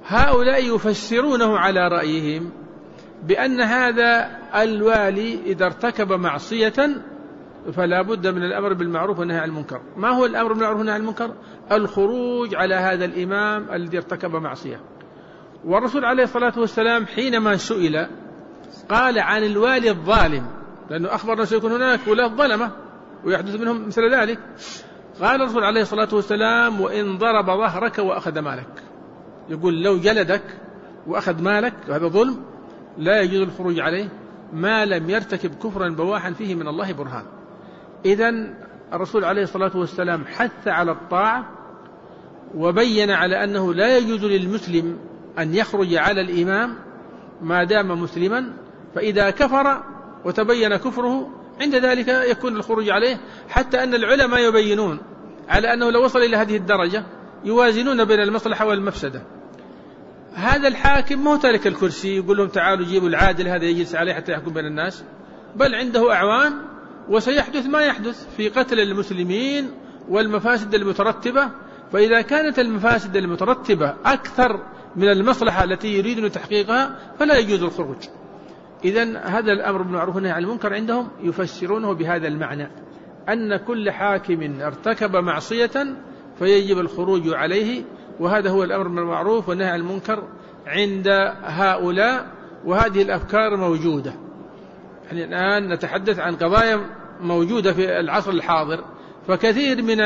هؤلاء يفسرونه على رأيهم بأن هذا الوالي إذا ارتكب معصية فلا بد من الأمر بالمعروف والنهي عن المنكر. ما هو الأمر بالمعروف والنهي عن المنكر؟ الخروج على هذا الإمام الذي ارتكب معصية. والرسول عليه الصلاة والسلام حينما سئل قال عن الوالي الظالم، لأنه أخبر أنه سيكون هناك ولاة ظلمة ويحدث منهم مثل ذلك. قال الرسول عليه الصلاة والسلام: وإن ضرب ظهرك وأخذ مالك. يقول لو جلدك وأخذ مالك، وهذا ظلم، لا يجوز الخروج عليه ما لم يرتكب كفرا بواحا فيه من الله برهان. إذن الرسول عليه الصلاة والسلام حث على الطاعة، وبين على أنه لا يجوز للمسلم أن يخرج على الإمام ما دام مسلما، فإذا كفر وتبين كفره عند ذلك يكون الخروج عليه، حتى أن العلماء يبينون على أنه لو وصل إلى هذه الدرجة يوازنون بين المصلحة والمفسدة. هذا الحاكم مو تارك الكرسي يقول لهم تعالوا جيبوا العادل هذا يجلس عليه حتى يحكم بين الناس، بل عنده أعوان، وسيحدث ما يحدث في قتل المسلمين والمفاسد المترتبة. فإذا كانت المفاسد المترتبة أكثر من المصلحة التي يريدون تحقيقها فلا يجوز الخروج. إذن هذا الأمر بالمعروف والنهي عن المنكر عندهم يفسرونه بهذا المعنى، أن كل حاكم ارتكب معصية فيجب الخروج عليه، وهذا هو الأمر بالمعروف والنهي عن المنكر عند هؤلاء. وهذه الأفكار موجودة، يعني الآن نتحدث عن قضايا موجودة في العصر الحاضر، فكثير من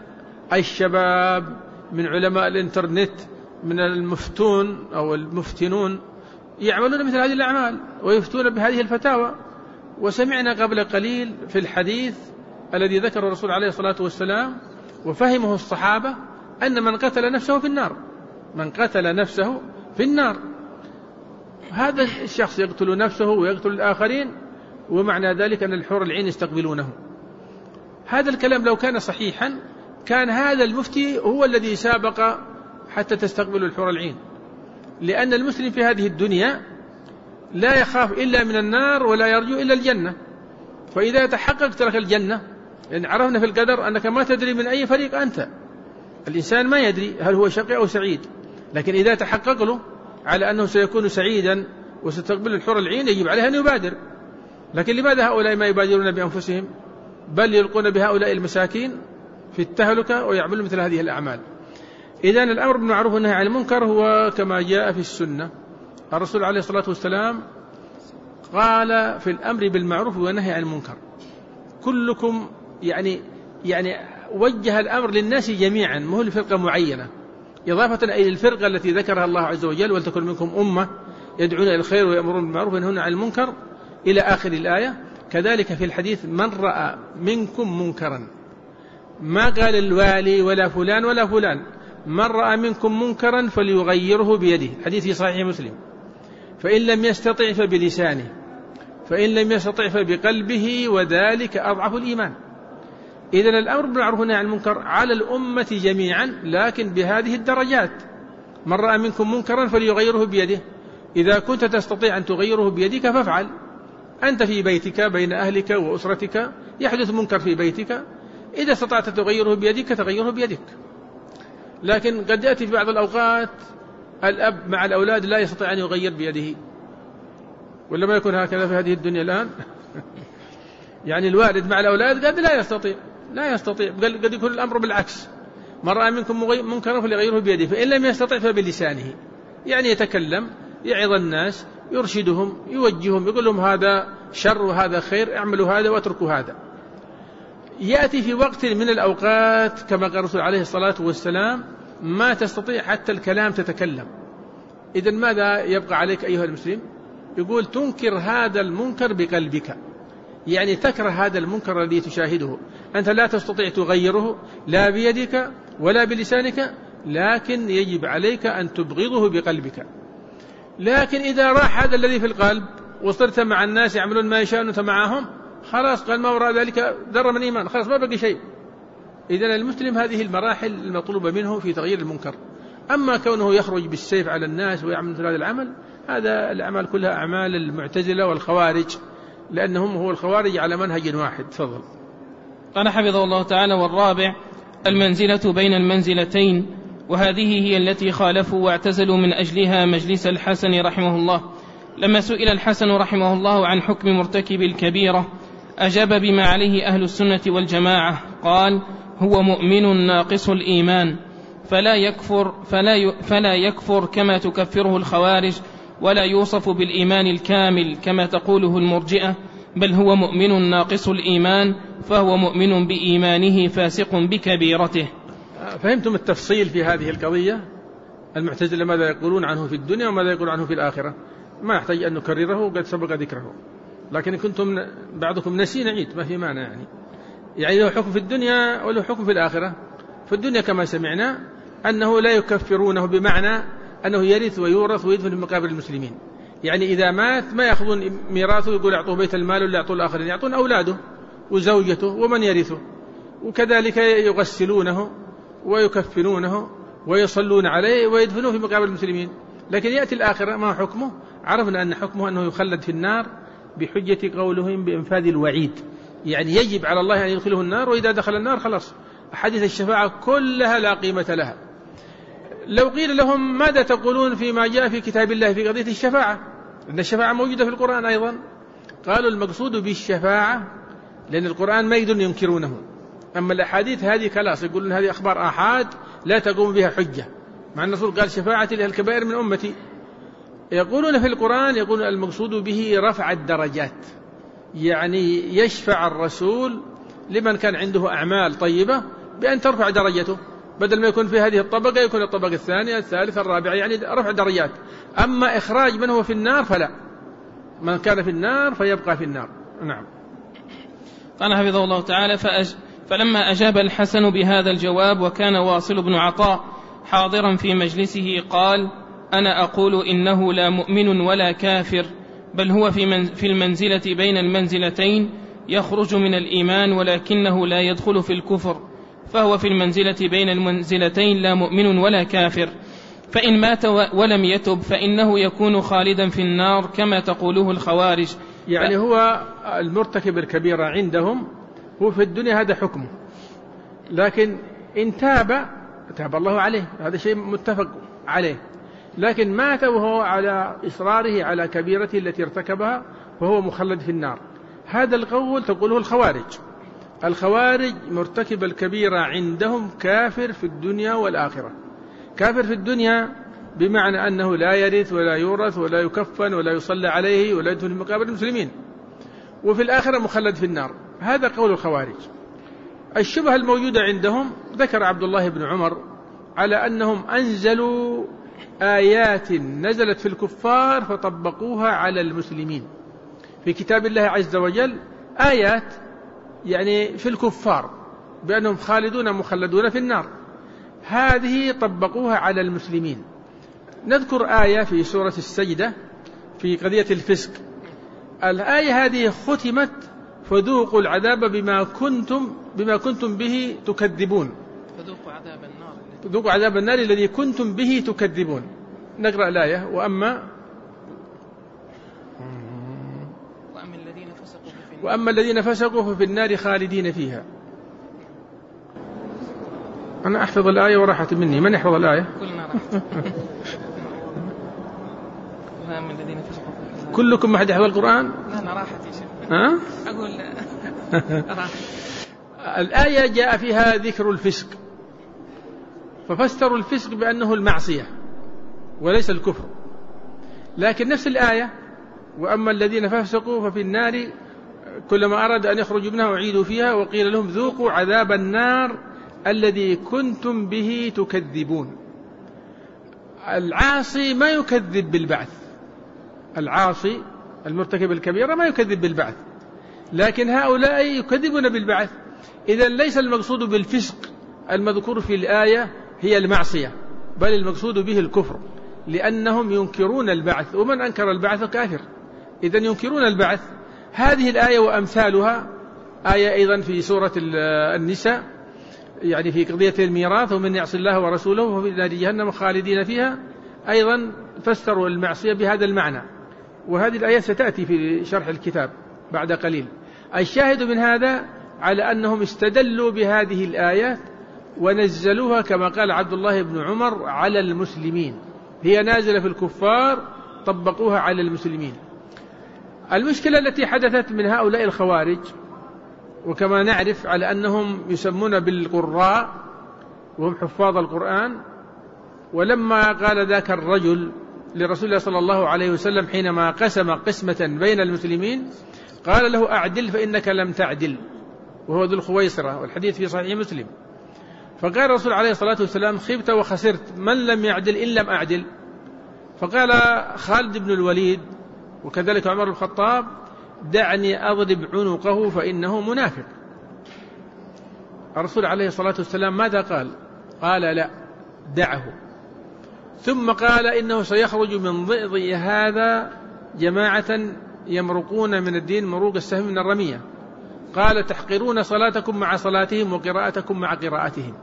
الشباب من علماء الإنترنت من المفتون أو المفتنون يعملون مثل هذه الأعمال ويفتون بهذه الفتاوى. وسمعنا قبل قليل في الحديث الذي ذكر الرسول عليه الصلاة والسلام وفهمه الصحابة أن من قتل نفسه في النار، من قتل نفسه في النار. هذا الشخص يقتل نفسه ويقتل الآخرين، ومعنى ذلك أن الحور العين يستقبلونه. هذا الكلام لو كان صحيحا كان هذا المفتي هو الذي سابق حتى تستقبل الحور العين، لأن المسلم في هذه الدنيا لا يخاف إلا من النار ولا يرجو إلا الجنة. فإذا تحققت لك الجنة، لأن عرفنا في القدر أنك ما تدري من أي فريق أنت، الإنسان ما يدري هل هو شقي أو سعيد، لكن إذا تحقق له على أنه سيكون سعيدا وستقبل الحور العين يجب عليه أن يبادر. لكن لماذا هؤلاء ما يبادرون بأنفسهم، بل يلقون بهؤلاء المساكين في التهلكة ويعملون مثل هذه الأعمال؟ إذن الأمر بالمعروف والنهي عن المنكر هو كما جاء في السنة. الرسول عليه الصلاة والسلام قال في الأمر بالمعروف والنهي عن المنكر كلكم، يعني يعني وجه الأمر للناس جميعا، مو لفرقة معينة، إضافة إلى الفرقة التي ذكرها الله عز وجل: ولتكن منكم أمة يدعون إلى الخير ويأمرون بالمعروف وينهون عن المنكر إلى آخر الآية. كذلك في الحديث: من رأى منكم منكرا، ما قال الوالي ولا فلان ولا فلان، من رأى منكم منكرا فليغيره بيده، حديث في صحيح مسلم، فإن لم يستطع فبلسانه، فإن لم يستطع فبقلبه، وذلك أضعف الإيمان. إذن الأمر بالمعروف والنهي عن المنكر على الأمة جميعا، لكن بهذه الدرجات. من رأى منكم منكرا فليغيره بيده، إذا كنت تستطيع أن تغيره بيدك فافعل. أنت في بيتك بين أهلك وأسرتك يحدث منكر في بيتك، إذا استطعت تغيره بيدك تغيره بيدك. لكن قد يأتي في بعض الأوقات الأب مع الأولاد لا يستطيع أن يغير بيده، ولا ما يكون هكذا في هذه الدنيا الآن؟ يعني الوالد مع الأولاد قد لا يستطيع لا يستطيع قد يكون الأمر بالعكس: من رأى منكم منكرا فليغيره بيده، فإن لم يستطع فبلسانه، يعني يتكلم يعظ الناس يرشدهم يوجههم يقول لهم هذا شر وهذا خير، اعملوا هذا واتركوا هذا. يأتي في وقت من الأوقات كما قال الرسول عليه الصلاة والسلام: ما تستطيع حتى الكلام تتكلم. إذن ماذا يبقى عليك أيها المسلم؟ يقول: تنكر هذا المنكر بقلبك، يعني تكره هذا المنكر الذي تشاهده، أنت لا تستطيع تغيره لا بيدك ولا بلسانك، لكن يجب عليك أن تبغضه بقلبك. لكن إذا راح هذا الذي في القلب وصرت مع الناس يعملون ما يشاءون أنت معهم، خلاص قال ما وراء ذلك ذرة من إيمان، خلاص ما بقي شيء. إذن المسلم هذه المراحل المطلوبة منه في تغيير المنكر. أما كونه يخرج بالسيف على الناس ويعمل مثل هذا العمل، هذا الأعمال كلها أعمال المعتزلة والخوارج، لأنهم هو الخوارج على منهج واحد. تفضل. قال حفظه الله تعالى: والرابع المنزلة بين المنزلتين، وهذه هي التي خالفوا واعتزلوا من أجلها مجلس الحسن رحمه الله. لما سئل الحسن رحمه الله عن حكم مرتكب الكبيرة أجاب بما عليه أهل السنة والجماعة، قال: هو مؤمن ناقص الإيمان، فلا يكفر, فلا, فلا يكفر كما تكفره الخوارج، ولا يوصف بالإيمان الكامل كما تقوله المرجئة، بل هو مؤمن ناقص الإيمان، فهو مؤمن بإيمانه فاسق بكبيرته. فهمتم التفصيل في هذه القضية؟ المعتزلة ماذا يقولون عنه في الدنيا وماذا يقولون عنه في الآخرة؟ ما يحتاج أن نكرره، قد سبق ذكره، لكن كنتم بعضكم نسي نعيد، ما في مانع. يعني يعني له حكم في الدنيا وله حكم في الآخرة. في الدنيا كما سمعنا أنه لا يكفرونه، بمعنى أنه يرث ويورث ويدفن في مقابر المسلمين. يعني إذا مات ما يأخذون ميراثه يقول أعطوه بيت المال ولا يعطوه الآخرين، يعطون أولاده وزوجته ومن يرثه، وكذلك يغسلونه ويكفنونه ويصلون عليه ويدفنوه في مقابر المسلمين. لكن يأتي الآخرة ما حكمه؟ عرفنا أن حكمه أنه يخلد في النار بحجة قولهم بإنفاذ الوعيد، يعني يجب على الله أن يدخله النار، وإذا دخل النار خلاص أحاديث الشفاعة كلها لا قيمة لها. لو قيل لهم ماذا تقولون فيما جاء في كتاب الله في قضية الشفاعة، أن الشفاعة موجودة في القرآن أيضا، قالوا المقصود بالشفاعة، لأن القرآن ما يقدرون ينكرونه، أما الأحاديث هذه خلاص يقولون هذه أخبار آحاد لا تقوم بها حجة، مع أن الرسول قال شفاعتي لأهل الكبائر من أمتي. يقولون في القرآن يقولون المقصود به رفع الدرجات، يعني يشفع الرسول لمن كان عنده أعمال طيبة بأن ترفع درجته، بدل ما يكون في هذه الطبقة يكون الطبقة الثانية الثالثة الرابعة، يعني رفع درجات. أما إخراج من هو في النار فلا، من كان في النار فيبقى في النار. نعم. قال حفظه الله تعالى: فأج... فلما أجاب الحسن بهذا الجواب وكان واصل بن عطاء حاضرا في مجلسه قال: أنا أقول إنه لا مؤمن ولا كافر، بل هو في, من... في المنزلة بين المنزلتين، يخرج من الإيمان ولكنه لا يدخل في الكفر، فهو في المنزلة بين المنزلتين لا مؤمن ولا كافر، فإن مات ولم يتب فإنه يكون خالدا في النار كما تقوله الخوارج. يعني هو المرتكب الكبيرة عندهم هو في الدنيا هذا حكمه، لكن إن تاب تاب الله عليه، هذا شيء متفق عليه، لكن مات وهو على إصراره على كبيرته التي ارتكبها فهو مخلد في النار. هذا القول تقوله الخوارج. الخوارج مرتكب الكبيرة عندهم كافر في الدنيا والآخرة. كافر في الدنيا بمعنى أنه لا يرث ولا يورث ولا يكفن ولا يصلى عليه ولا يدفن في مقابر المسلمين، وفي الآخرة مخلد في النار. هذا قول الخوارج. الشبهة الموجودة عندهم ذكر عبد الله بن عمر على أنهم أنزلوا آيات نزلت في الكفار فطبقوها على المسلمين. في كتاب الله عز وجل آيات يعني في الكفار بأنهم خالدون مخلدون في النار، هذه طبقوها على المسلمين. نذكر آية في سورة السجدة في قضية الفسق. الآية هذه ختمت: فذوقوا العذاب بما كنتم بما كنتم به تكذبون. فذوقوا عذاب النار فذوقوا عذاب النار الذي كنتم به تكذبون. نقرأ الآية: وأما وأما الذين فسقوا في النار, وأما الذين فسقوا ففي النار خالدين فيها. أنا أحفظ الآية وراحت مني، من يحفظ الآية؟ كلنا راحت. وأما الذين فسقوا في النار. كلكم ما حد يحفظ القرآن؟ لا أنا راحت يا شيخ. ها؟ أقول راحت. الآية جاء فيها ذكر الفسق، ففسروا الفسق بأنه المعصية وليس الكفر، لكن نفس الآية: وأما الذين فسقوا ففي النار كلما أراد أن يخرجوا منها أعيدوا فيها وقيل لهم ذوقوا عذاب النار الذي كنتم به تكذبون. العاصي ما يكذب بالبعث، العاصي المرتكب الكبيرة ما يكذب بالبعث، لكن هؤلاء يكذبون بالبعث. إذن ليس المقصود بالفسق المذكور في الآية هي المعصية، بل المقصود به الكفر، لأنهم ينكرون البعث، ومن أنكر البعث كافر. إذن ينكرون البعث. هذه الآية وأمثالها آية أيضا في سورة النساء يعني في قضية الميراث: ومن يعص الله ورسوله ففي نار جهنم خالدين فيها، أيضا فسروا المعصية بهذا المعنى، وهذه الآية ستأتي في شرح الكتاب بعد قليل. الشاهد من هذا على أنهم استدلوا بهذه الآيات ونزلوها كما قال عبد الله بن عمر على المسلمين، هي نازلة في الكفار طبقوها على المسلمين. المشكلة التي حدثت من هؤلاء الخوارج، وكما نعرف على أنهم يسمون بالقراء وهم حفاظ القرآن، ولما قال ذاك الرجل لرسول الله صلى الله عليه وسلم حينما قسم قسمة بين المسلمين قال له أعدل فإنك لم تعدل، وهو ذو الخويصرة، والحديث في صحيح مسلم. فقال الرسول عليه الصلاة والسلام خبت وخسرت، من لم يعدل إن لم أعدل. فقال خالد بن الوليد وكذلك عمر بن الخطاب دعني أضرب عنقه فإنه منافق. الرسول عليه الصلاة والسلام ماذا قال؟ قال لا دعه. ثم قال إنه سيخرج من ضئضئ هذا جماعة يمرقون من الدين مروق السهم من الرمية. قال تحقرون صلاتكم مع صلاتهم وقراءتكم مع قراءتهم.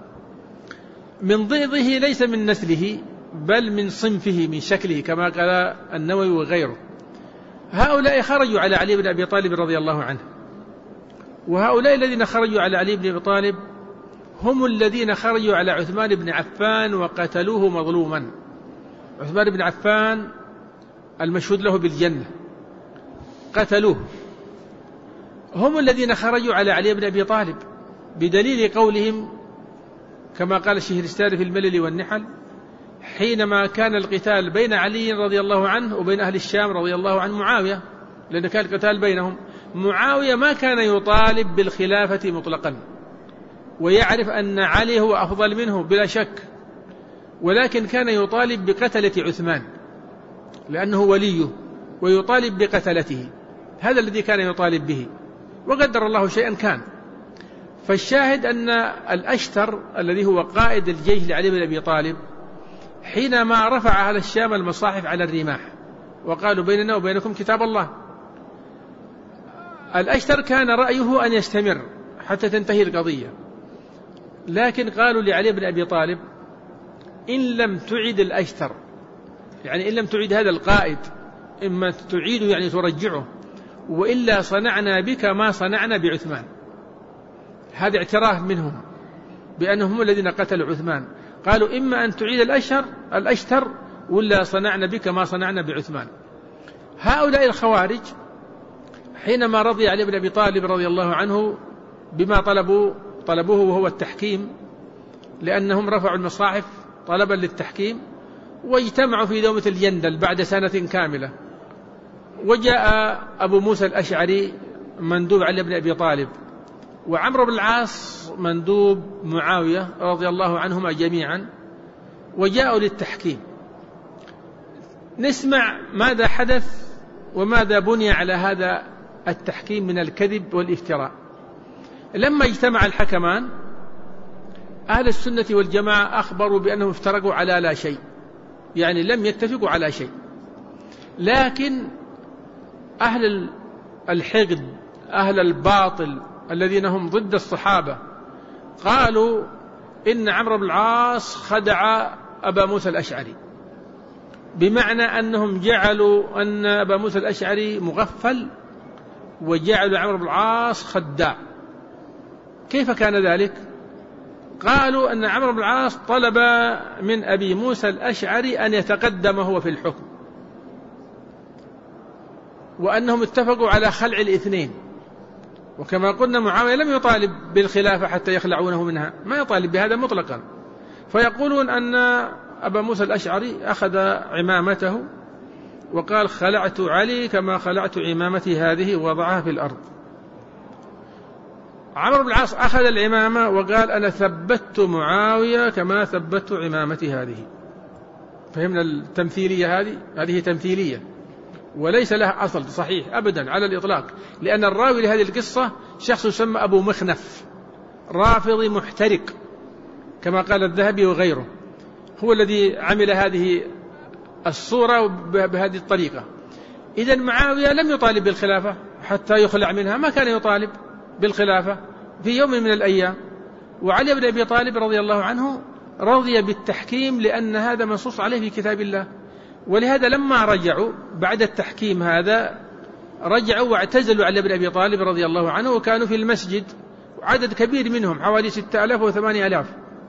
من ضئضه ليس من نسله بل من صنفه من شكله كما قال النووي وغيره. هؤلاء خرجوا على علي بن أبي طالب رضي الله عنه، وهؤلاء الذين خرجوا على علي بن أبي طالب هم الذين خرجوا على عثمان بن عفان وقتلوه مظلوما. عثمان بن عفان المشهود له بالجنة قتلوه. هم الذين خرجوا على علي بن أبي طالب بدليل قولهم كما قال الشهرستاني في الملل والنحل حينما كان القتال بين علي رضي الله عنه وبين أهل الشام رضي الله عنه معاوية، لأن كان القتال بينهم. معاوية ما كان يطالب بالخلافة مطلقا، ويعرف أن علي هو أفضل منه بلا شك، ولكن كان يطالب بقتلة عثمان لأنه وليه، ويطالب بقتلته. هذا الذي كان يطالب به، وقدر الله شيئا كان. فالشاهد أن الأشتر الذي هو قائد الجيش لعلي بن أبي طالب حينما رفع أهل الشام المصاحف على الرماح وقالوا بيننا وبينكم كتاب الله، الأشتر كان رأيه أن يستمر حتى تنتهي القضية، لكن قالوا لعلي بن أبي طالب إن لم تعد الأشتر، يعني إن لم تعد هذا القائد، إما تعيده يعني ترجعه، وإلا صنعنا بك ما صنعنا بعثمان. هذا اعتراف منهم بأنهم هم الذين قتلوا عثمان. قالوا إما أن تعيد الأشهر الأشتر ولا صنعنا بك ما صنعنا بعثمان. هؤلاء الخوارج حينما رضي علي بن أبي طالب رضي الله عنه بما طلبوا طلبوه وهو التحكيم، لأنهم رفعوا المصاحف طلبا للتحكيم، واجتمعوا في دومة الجندل بعد سنة كاملة، وجاء أبو موسى الأشعري مندوب علي بن أبي طالب، وعمرو بن العاص مندوب معاوية رضي الله عنهما جميعا، وجاءوا للتحكيم. نسمع ماذا حدث وماذا بني على هذا التحكيم من الكذب والافتراء. لما اجتمع الحكمان أهل السنة والجماعة أخبروا بأنهم افترقوا على لا شيء، يعني لم يتفقوا على شيء، لكن أهل الحقد أهل الباطل الذين هم ضد الصحابة قالوا إن عمرو بن العاص خدع أبا موسى الأشعري، بمعنى أنهم جعلوا أن أبا موسى الأشعري مغفل وجعلوا عمرو بن العاص خداع. كيف كان ذلك؟ قالوا أن عمرو بن العاص طلب من أبي موسى الأشعري أن يتقدم هو في الحكم، وأنهم اتفقوا على خلع الاثنين. وكما قلنا معاوية لم يطالب بالخلافة حتى يخلعونه منها، ما يطالب بهذا مطلقا. فيقولون أن أبا موسى الأشعري أخذ عمامته وقال خلعت علي كما خلعت عمامتي هذه ووضعها في الأرض. عمرو بن العاص أخذ العمامة وقال أنا ثبت معاوية كما ثبت عمامتي هذه. فهمنا التمثيلية هذه؟ هذه تمثيلية وليس لها أصل صحيح أبدا على الإطلاق، لأن الراوي لهذه القصة شخص يسمى أبو مخنف رافضي محترق كما قال الذهبي وغيره، هو الذي عمل هذه الصورة بهذه الطريقة. إذن معاوية لم يطالب بالخلافة حتى يخلع منها، ما كان يطالب بالخلافة في يوم من الأيام. وعلي بن أبي طالب رضي الله عنه رضي بالتحكيم لأن هذا منصوص عليه في كتاب الله، ولهذا لما رجعوا بعد التحكيم هذا رجعوا واعتزلوا علي بن أبي طالب رضي الله عنه، وكانوا في المسجد عدد كبير منهم حوالي ستة آلاف وثمانية آلاف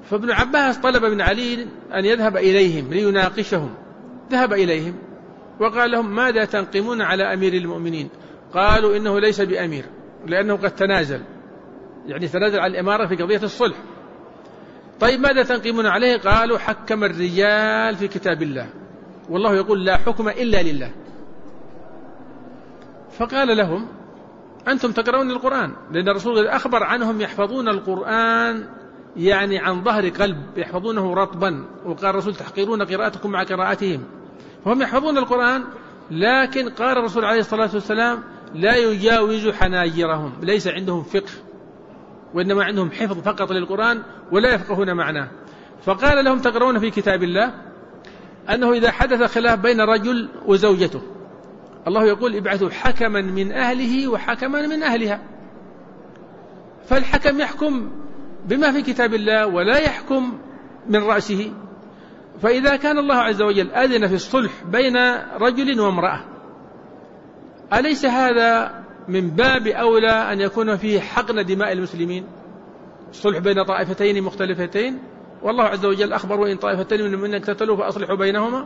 فابن عباس طلب من علي أن يذهب إليهم ليناقشهم، ذهب إليهم وقال لهم: ماذا تنقمون على أمير المؤمنين؟ قالوا: إنه ليس بأمير، لأنه قد تنازل، يعني تنازل عن الإمارة في قضية الصلح. طيب ماذا تنقمون عليه؟ قالوا: حكم الرجال في كتاب الله، والله يقول: لا حكم إلا لله. فقال لهم: أنتم تقرؤون القرآن، لأن الرسول أخبر عنهم يحفظون القرآن يعني عن ظهر قلب، يحفظونه رطبا، وقال الرسول: تحقرون قراءتكم مع قراءتهم. فهم يحفظون القرآن، لكن قال الرسول عليه الصلاة والسلام: لا يجاوز حناجرهم، ليس عندهم فقه، وإنما عندهم حفظ فقط للقرآن ولا يفقهون معناه. فقال لهم: تقرؤون في كتاب الله أنه إذا حدث خلاف بين رجل وزوجته، الله يقول: ابعثوا حكما من أهله وحكما من أهلها. فالحكم يحكم بما في كتاب الله ولا يحكم من رأسه. فإذا كان الله عز وجل أذن في الصلح بين رجل وامرأة، أليس هذا من باب أولى أن يكون فيه حقن دماء المسلمين؟ الصلح بين طائفتين مختلفتين، والله عز وجل أخبر: وإن طائفتين من المؤمنين اقتتلوا فأصلحوا بينهما.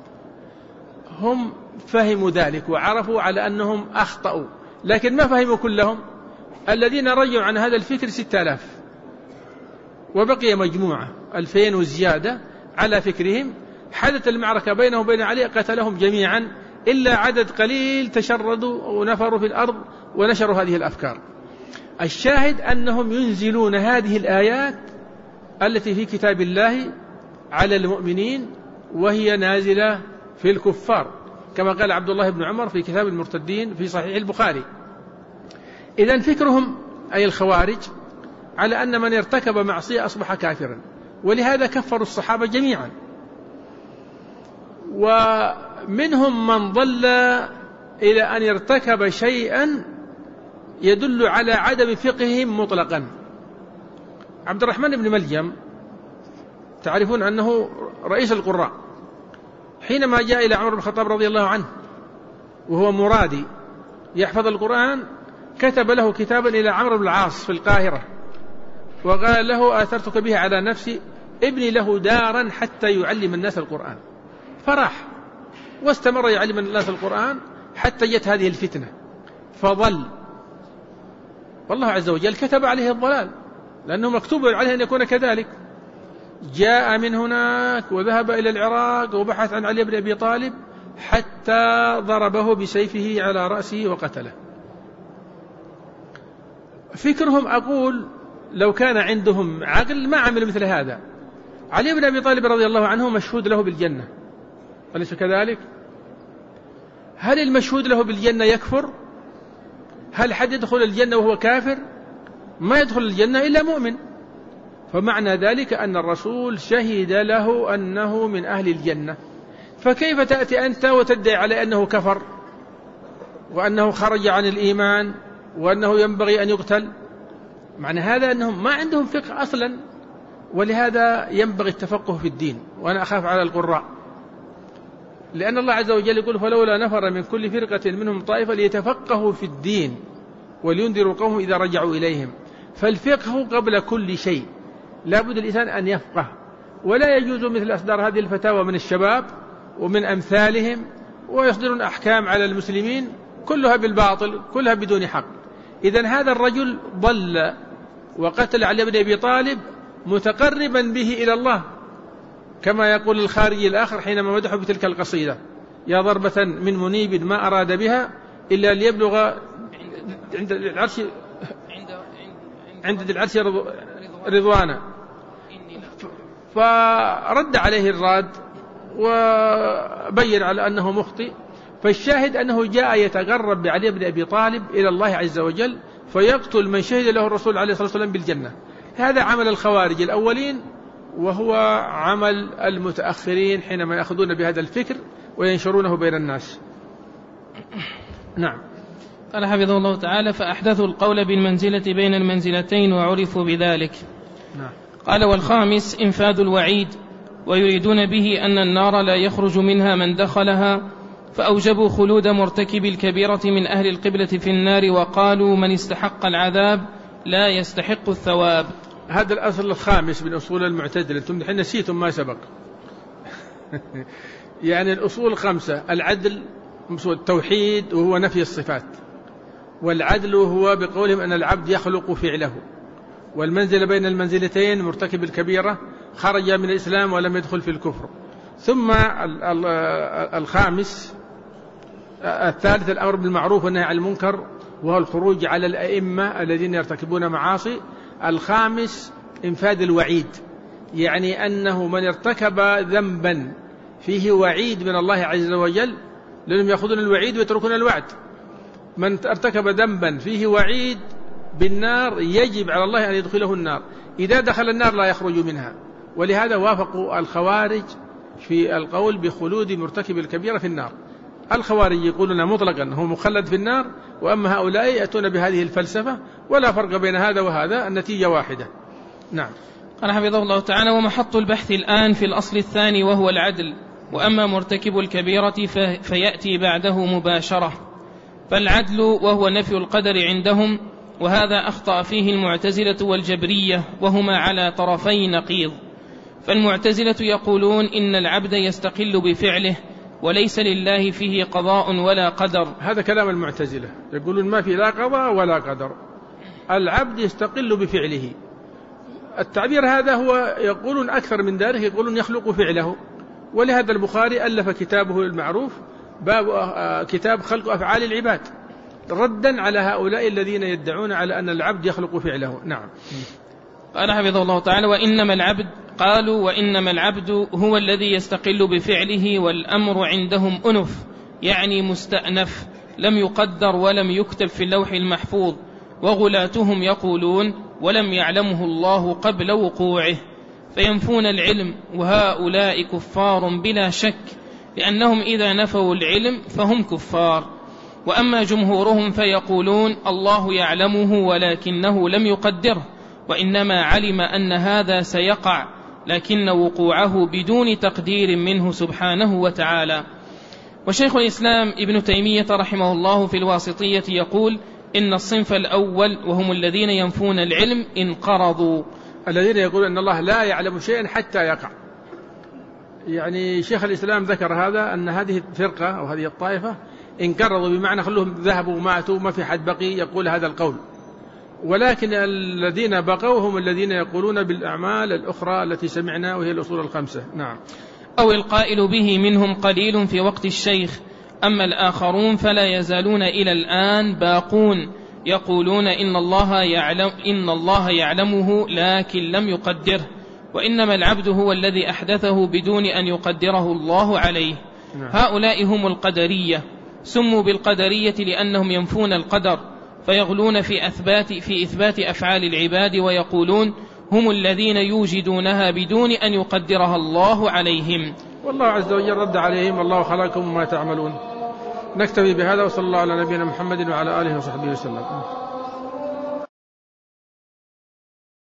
هم فهموا ذلك وعرفوا على أنهم أخطأوا، لكن ما فهموا كلهم. الذين رجعوا عن هذا الفكر ستة آلاف، وبقي مجموعة ألفين وزيادة على فكرهم. حدث المعركة بينهم وبين علي، قتلهم جميعا إلا عدد قليل تشردوا ونفروا في الأرض ونشروا هذه الأفكار. الشاهد أنهم ينزلون هذه الآيات التي في كتاب الله على المؤمنين، وهي نازلة في الكفار، كما قال عبد الله بن عمر في كتاب المرتدين في صحيح البخاري. إذن فكرهم أي الخوارج على أن من ارتكب معصية أصبح كافرا، ولهذا كفروا الصحابة جميعا. ومنهم من ضل إلى أن ارتكب شيئا يدل على عدم فقههم مطلقا. عبد الرحمن بن ملجم تعرفون أنه رئيس القراء، حينما جاء إلى عمر بن الخطاب رضي الله عنه وهو مرادي يحفظ القرآن، كتب له كتابا إلى عمرو بن العاص في القاهرة، وقال له: آثرتك به على نفسي، ابني له دارا حتى يعلم الناس القرآن. فراح واستمر يعلم الناس القرآن حتى جت هذه الفتنة فضل، والله عز وجل كتب عليه الضلال، لأنه مكتوب عليه أن يكون كذلك. جاء من هناك وذهب إلى العراق وبحث عن علي بن أبي طالب حتى ضربه بسيفه على رأسه وقتله. فكرهم أقول لو كان عندهم عقل ما عملوا مثل هذا. علي بن أبي طالب رضي الله عنه مشهود له بالجنة، أليس كذلك؟ هل المشهود له بالجنة يكفر؟ هل حد يدخل الجنة وهو كافر؟ ما يدخل الجنة إلا مؤمن. فمعنى ذلك أن الرسول شهد له أنه من أهل الجنة، فكيف تأتي أنت وتدعي على أنه كفر وأنه خرج عن الإيمان وأنه ينبغي أن يقتل؟ معنى هذا أنهم ما عندهم فقه أصلا، ولهذا ينبغي التفقه في الدين. وأنا أخاف على القراء، لأن الله عز وجل يقول: فلولا نفر من كل فرقة منهم طائفة ليتفقهوا في الدين ولينذروا قومهم إذا رجعوا إليهم. فالفقه قبل كل شيء، لا بد الإنسان أن يفقه، ولا يجوز مثل أصدار هذه الفتاوى من الشباب ومن أمثالهم ويصدرون أحكام على المسلمين كلها بالباطل، كلها بدون حق. إذن هذا الرجل ضل وقتل علي بن أبي طالب متقربا به إلى الله، كما يقول الخارجي الآخر حينما مدحه بتلك القصيدة: يا ضربة من منيب ما أراد بها إلا ليبلغ عند العرش عند العرش رضوانا. فرد عليه الراد وبين على أنه مخطئ. فالشاهد أنه جاء يتقرب بعلي بن أبي طالب إلى الله عز وجل فيقتل من شهد له الرسول عليه الصلاة والسلام بالجنة. هذا عمل الخوارج الأولين، وهو عمل المتأخرين حينما يأخذون بهذا الفكر وينشرونه بين الناس. نعم. قال حفظه الله تعالى: فأحدثوا القول بالمنزلة بين المنزلتين وعرفوا بذلك. نعم. قال: والخامس إنفاذ الوعيد، ويريدون به أن النار لا يخرج منها من دخلها، فأوجبوا خلود مرتكب الكبيرة من أهل القبلة في النار، وقالوا: من استحق العذاب لا يستحق الثواب. هذا الأصل الخامس من أصول المعتزلة. أنتم الحين نسيتم ما سبق. يعني الأصول الخمسة: العدل، التوحيد وهو نفي الصفات، والعدل هو بقولهم أن العبد يخلق فعله، والمنزل بين المنزلتين مرتكب الكبيرة خرج من الإسلام ولم يدخل في الكفر. ثم الخامس الثالث: الأمر بالمعروف والنهي عن المنكر، وهو الخروج على الأئمة الذين يرتكبون معاصي. الخامس: إنفاذ الوعيد، يعني أنه من ارتكب ذنبا فيه وعيد من الله عز وجل لأنهم يأخذون الوعيد ويتركون الوعد. من ارتكب ذنبا فيه وعيد بالنار يجب على الله أن يدخله النار، إذا دخل النار لا يخرج منها. ولهذا وافقوا الخوارج في القول بخلود مرتكب الكبيرة في النار. الخوارج يقولون مطلقا هو مخلد في النار، وأما هؤلاء يأتون بهذه الفلسفة، ولا فرق بين هذا وهذا، النتيجة واحدة. نعم. قال حفظه الله تعالى: ومحط البحث الآن في الأصل الثاني وهو العدل، وأما مرتكب الكبيرة فيأتي بعده مباشرة. فالعدل وهو نفي القدر عندهم، وهذا أخطأ فيه المعتزلة والجبرية، وهما على طرفي نقيض. فالمعتزلة يقولون إن العبد يستقل بفعله وليس لله فيه قضاء ولا قدر. هذا كلام المعتزلة، يقولون ما في لا قضاء ولا قدر، العبد يستقل بفعله. التعبير هذا هو يقولون أكثر من ذلك، يقولون يخلق فعله. ولهذا البخاري ألف كتابه المعروف باب كتاب خلق أفعال العباد، ردا على هؤلاء الذين يدعون على أن العبد يخلق فعله. نعم. قال حفظه الله تعالى: وإنما العبد قالوا وإنما العبد هو الذي يستقل بفعله، والأمر عندهم أنف، يعني مستأنف، لم يقدر ولم يكتب في اللوح المحفوظ. وغلاتهم يقولون ولم يعلمه الله قبل وقوعه، فينفون العلم، وهؤلاء كفار بلا شك، لأنهم إذا نفوا العلم فهم كفار. وأما جمهورهم فيقولون الله يعلمه ولكنه لم يقدره، وإنما علم أن هذا سيقع، لكن وقوعه بدون تقدير منه سبحانه وتعالى. وشيخ الإسلام ابن تيمية رحمه الله في الواسطية يقول إن الصنف الأول وهم الذين ينفون العلم انقرضوا، الذين يقولون أن الله لا يعلم شيئا حتى يقع. يعني شيخ الإسلام ذكر هذا، أن هذه الفرقة أو هذه الطائفة انقرضوا، بمعنى كلهم ذهبوا وماتوا، ما في حد بقي يقول هذا القول. ولكن الذين بقوا هم الذين يقولون بالأعمال الأخرى التي سمعنا، وهي الأصول الخمسة. نعم. أو القائل به منهم قليل في وقت الشيخ، أما الآخرون فلا يزالون إلى الآن باقون، يقولون إن الله يعلم إن الله يعلمه لكن لم يقدره، وإنما العبد هو الذي أحدثه بدون أن يقدره الله عليه. نعم. هؤلاء هم القدرية، سموا بالقدرية لأنهم ينفون القدر، فيغلون في أثبات في إثبات أفعال العباد، ويقولون هم الذين يوجدونها بدون أن يقدرها الله عليهم. والله عز وجل رد عليهم: والله خلقكم وما تعملون. نكتفي بهذا، وصلى الله على نبينا محمد وعلى آله وصحبه وسلم.